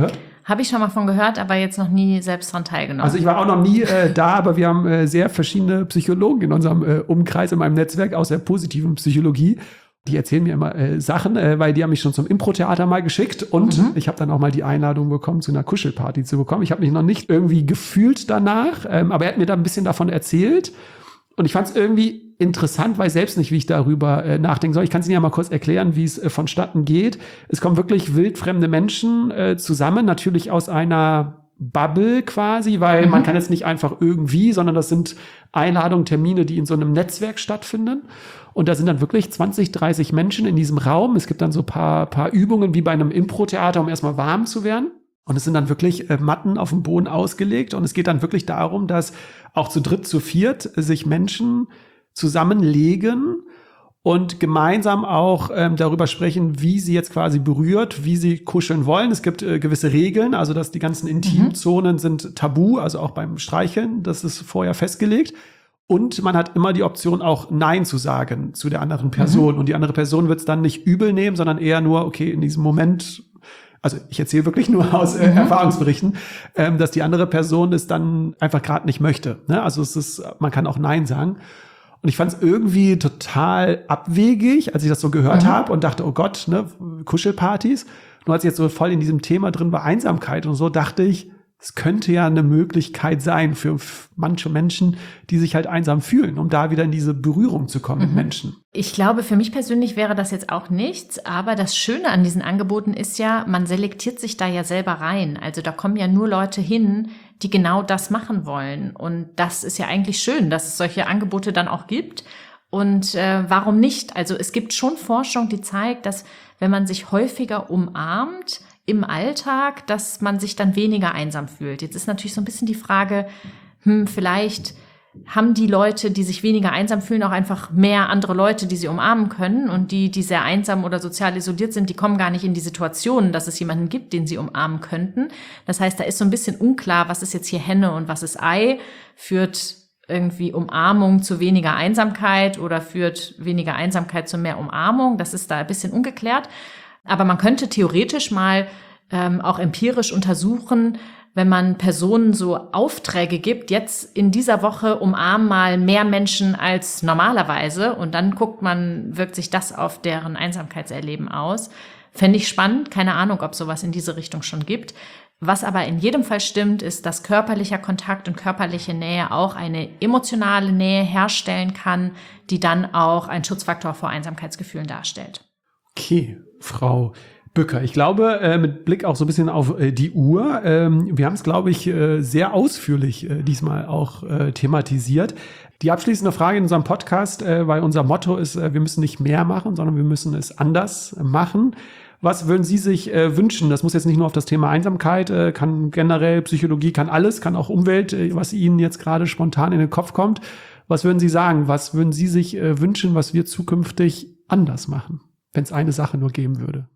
Habe ich schon mal von gehört, aber jetzt noch nie selbst dran teilgenommen. Also ich war auch noch nie da, aber wir haben sehr verschiedene Psychologen in unserem Umkreis, in meinem Netzwerk aus der positiven Psychologie. Die erzählen mir immer Sachen, weil die haben mich schon zum Impro-Theater mal geschickt und ich habe dann auch mal die Einladung bekommen, zu einer Kuschelparty zu bekommen. Ich habe mich noch nicht irgendwie gefühlt danach, aber er hat mir da ein bisschen davon erzählt und ich fand es irgendwie interessant, weiß selbst nicht, wie ich darüber nachdenken soll. Ich kann es Ihnen ja mal kurz erklären, wie es vonstatten geht. Es kommen wirklich wildfremde Menschen zusammen, natürlich aus einer Bubble quasi, weil man kann jetzt nicht einfach irgendwie, sondern das sind Einladungen, Termine, die in so einem Netzwerk stattfinden. Und da sind dann wirklich 20, 30 Menschen in diesem Raum. Es gibt dann so paar Übungen wie bei einem Impro-Theater, um erstmal warm zu werden. Und es sind dann wirklich Matten auf dem Boden ausgelegt. Und es geht dann wirklich darum, dass auch zu dritt, zu viert sich Menschen zusammenlegen und gemeinsam auch darüber sprechen, wie sie jetzt quasi berührt, wie sie kuscheln wollen. Es gibt gewisse Regeln, also dass die ganzen Intimzonen sind tabu, also auch beim Streicheln, das ist vorher festgelegt. Und man hat immer die Option, auch Nein zu sagen zu der anderen Person. Und die andere Person wird es dann nicht übel nehmen, sondern eher nur, okay, in diesem Moment, also ich erzähle wirklich nur aus Erfahrungsberichten, dass die andere Person es dann einfach gerade nicht möchte. Ne? Also man kann auch Nein sagen. Und ich fand es irgendwie total abwegig, als ich das so gehört habe und dachte, oh Gott, ne, Kuschelpartys. Nur als ich jetzt so voll in diesem Thema drin war, Einsamkeit und so, dachte ich, es könnte ja eine Möglichkeit sein für manche Menschen, die sich halt einsam fühlen, um da wieder in diese Berührung zu kommen mit Menschen. Ich glaube, für mich persönlich wäre das jetzt auch nichts, aber das Schöne an diesen Angeboten ist ja, man selektiert sich da ja selber rein. Also da kommen ja nur Leute hin, die genau das machen wollen. Und das ist ja eigentlich schön, dass es solche Angebote dann auch gibt. Und warum nicht? Also es gibt schon Forschung, die zeigt, dass wenn man sich häufiger umarmt im Alltag, dass man sich dann weniger einsam fühlt. Jetzt ist natürlich so ein bisschen die Frage, vielleicht haben die Leute, die sich weniger einsam fühlen, auch einfach mehr andere Leute, die sie umarmen können. Und die sehr einsam oder sozial isoliert sind, die kommen gar nicht in die Situation, dass es jemanden gibt, den sie umarmen könnten. Das heißt, da ist so ein bisschen unklar, was ist jetzt hier Henne und was ist Ei. Führt irgendwie Umarmung zu weniger Einsamkeit oder führt weniger Einsamkeit zu mehr Umarmung? Das ist da ein bisschen ungeklärt. Aber man könnte theoretisch mal auch empirisch untersuchen, wenn man Personen so Aufträge gibt, jetzt in dieser Woche umarmen mal mehr Menschen als normalerweise und dann guckt man, wirkt sich das auf deren Einsamkeitserleben aus. Fände ich spannend, keine Ahnung, ob sowas in diese Richtung schon gibt. Was aber in jedem Fall stimmt, ist, dass körperlicher Kontakt und körperliche Nähe auch eine emotionale Nähe herstellen kann, die dann auch einen Schutzfaktor vor Einsamkeitsgefühlen darstellt. Okay, Frau Bücker. Ich glaube, mit Blick auch so ein bisschen auf die Uhr, wir haben es, glaube ich, sehr ausführlich diesmal auch thematisiert. Die abschließende Frage in unserem Podcast, weil unser Motto ist, wir müssen nicht mehr machen, sondern wir müssen es anders machen. Was würden Sie sich wünschen? Das muss jetzt nicht nur auf das Thema Einsamkeit, kann generell Psychologie, kann alles, kann auch Umwelt, was Ihnen jetzt gerade spontan in den Kopf kommt. Was würden Sie sagen? Was würden Sie sich wünschen, was wir zukünftig anders machen, wenn es eine Sache nur geben würde?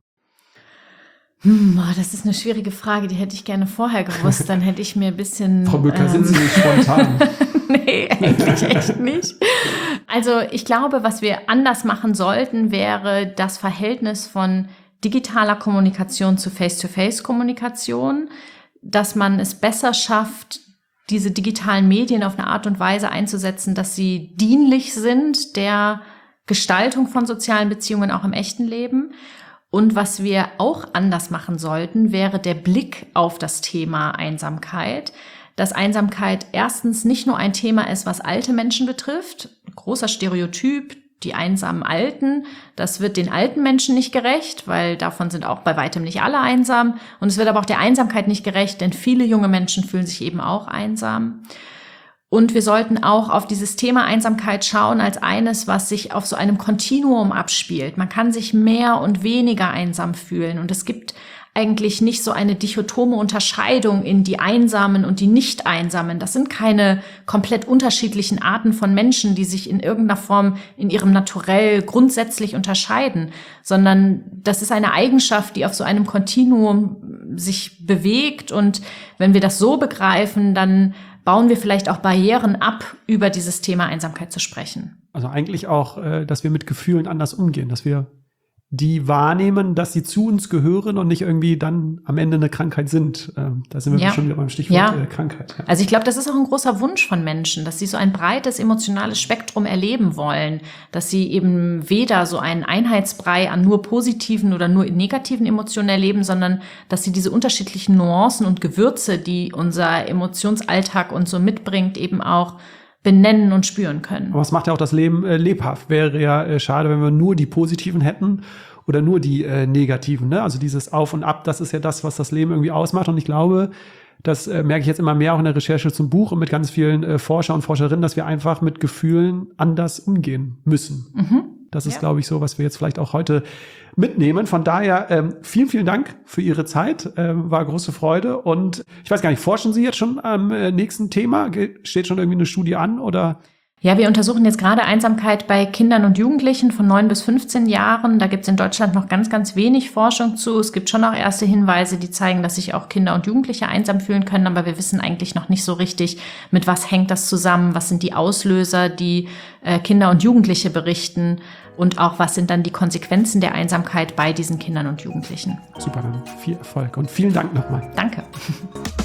Das ist eine schwierige Frage, die hätte ich gerne vorher gewusst, dann hätte ich mir ein bisschen... Frau Bücker, sind Sie nicht spontan? Nee, eigentlich echt nicht. Also ich glaube, was wir anders machen sollten, wäre das Verhältnis von digitaler Kommunikation zu Face-to-Face-Kommunikation, dass man es besser schafft, diese digitalen Medien auf eine Art und Weise einzusetzen, dass sie dienlich sind der Gestaltung von sozialen Beziehungen auch im echten Leben. Und was wir auch anders machen sollten, wäre der Blick auf das Thema Einsamkeit. Dass Einsamkeit erstens nicht nur ein Thema ist, was alte Menschen betrifft, großer Stereotyp, die einsamen Alten, das wird den alten Menschen nicht gerecht, weil davon sind auch bei weitem nicht alle einsam. Und es wird aber auch der Einsamkeit nicht gerecht, denn viele junge Menschen fühlen sich eben auch einsam. Und wir sollten auch auf dieses Thema Einsamkeit schauen als eines, was sich auf so einem Kontinuum abspielt. Man kann sich mehr und weniger einsam fühlen. Und es gibt eigentlich nicht so eine dichotome Unterscheidung in die Einsamen und die Nicht-Einsamen. Das sind keine komplett unterschiedlichen Arten von Menschen, die sich in irgendeiner Form in ihrem Naturell grundsätzlich unterscheiden, sondern das ist eine Eigenschaft, die auf so einem Kontinuum sich bewegt. Und wenn wir das so begreifen, dann bauen wir vielleicht auch Barrieren ab, über dieses Thema Einsamkeit zu sprechen. Also eigentlich auch, dass wir mit Gefühlen anders umgehen, dass wir die wahrnehmen, dass sie zu uns gehören und nicht irgendwie dann am Ende eine Krankheit sind. Da sind wir schon wieder beim Stichwort Krankheit. Ja. Also ich glaube, das ist auch ein großer Wunsch von Menschen, dass sie so ein breites emotionales Spektrum erleben wollen, dass sie eben weder so einen Einheitsbrei an nur positiven oder nur negativen Emotionen erleben, sondern dass sie diese unterschiedlichen Nuancen und Gewürze, die unser Emotionsalltag uns so mitbringt, eben auch benennen und spüren können. Aber es macht ja auch das Leben lebhaft. Wäre ja schade, wenn wir nur die positiven hätten oder nur die negativen. Ne? Also dieses Auf und Ab, das ist ja das, was das Leben irgendwie ausmacht. Und ich glaube, das merke ich jetzt immer mehr auch in der Recherche zum Buch und mit ganz vielen Forscher und Forscherinnen, dass wir einfach mit Gefühlen anders umgehen müssen. Mhm. Das ist, glaube ich, so, was wir jetzt vielleicht auch heute mitnehmen. Von daher vielen, vielen Dank für Ihre Zeit. War große Freude. Und ich weiß gar nicht, forschen Sie jetzt schon am nächsten Thema? Steht schon irgendwie eine Studie an oder? Ja, wir untersuchen jetzt gerade Einsamkeit bei Kindern und Jugendlichen von 9 bis 15 Jahren. Da gibt es in Deutschland noch ganz, ganz wenig Forschung zu. Es gibt schon auch erste Hinweise, die zeigen, dass sich auch Kinder und Jugendliche einsam fühlen können. Aber wir wissen eigentlich noch nicht so richtig, mit was hängt das zusammen? Was sind die Auslöser, die Kinder und Jugendliche berichten? Und auch, was sind dann die Konsequenzen der Einsamkeit bei diesen Kindern und Jugendlichen? Super, dann viel Erfolg und vielen Dank nochmal. Danke.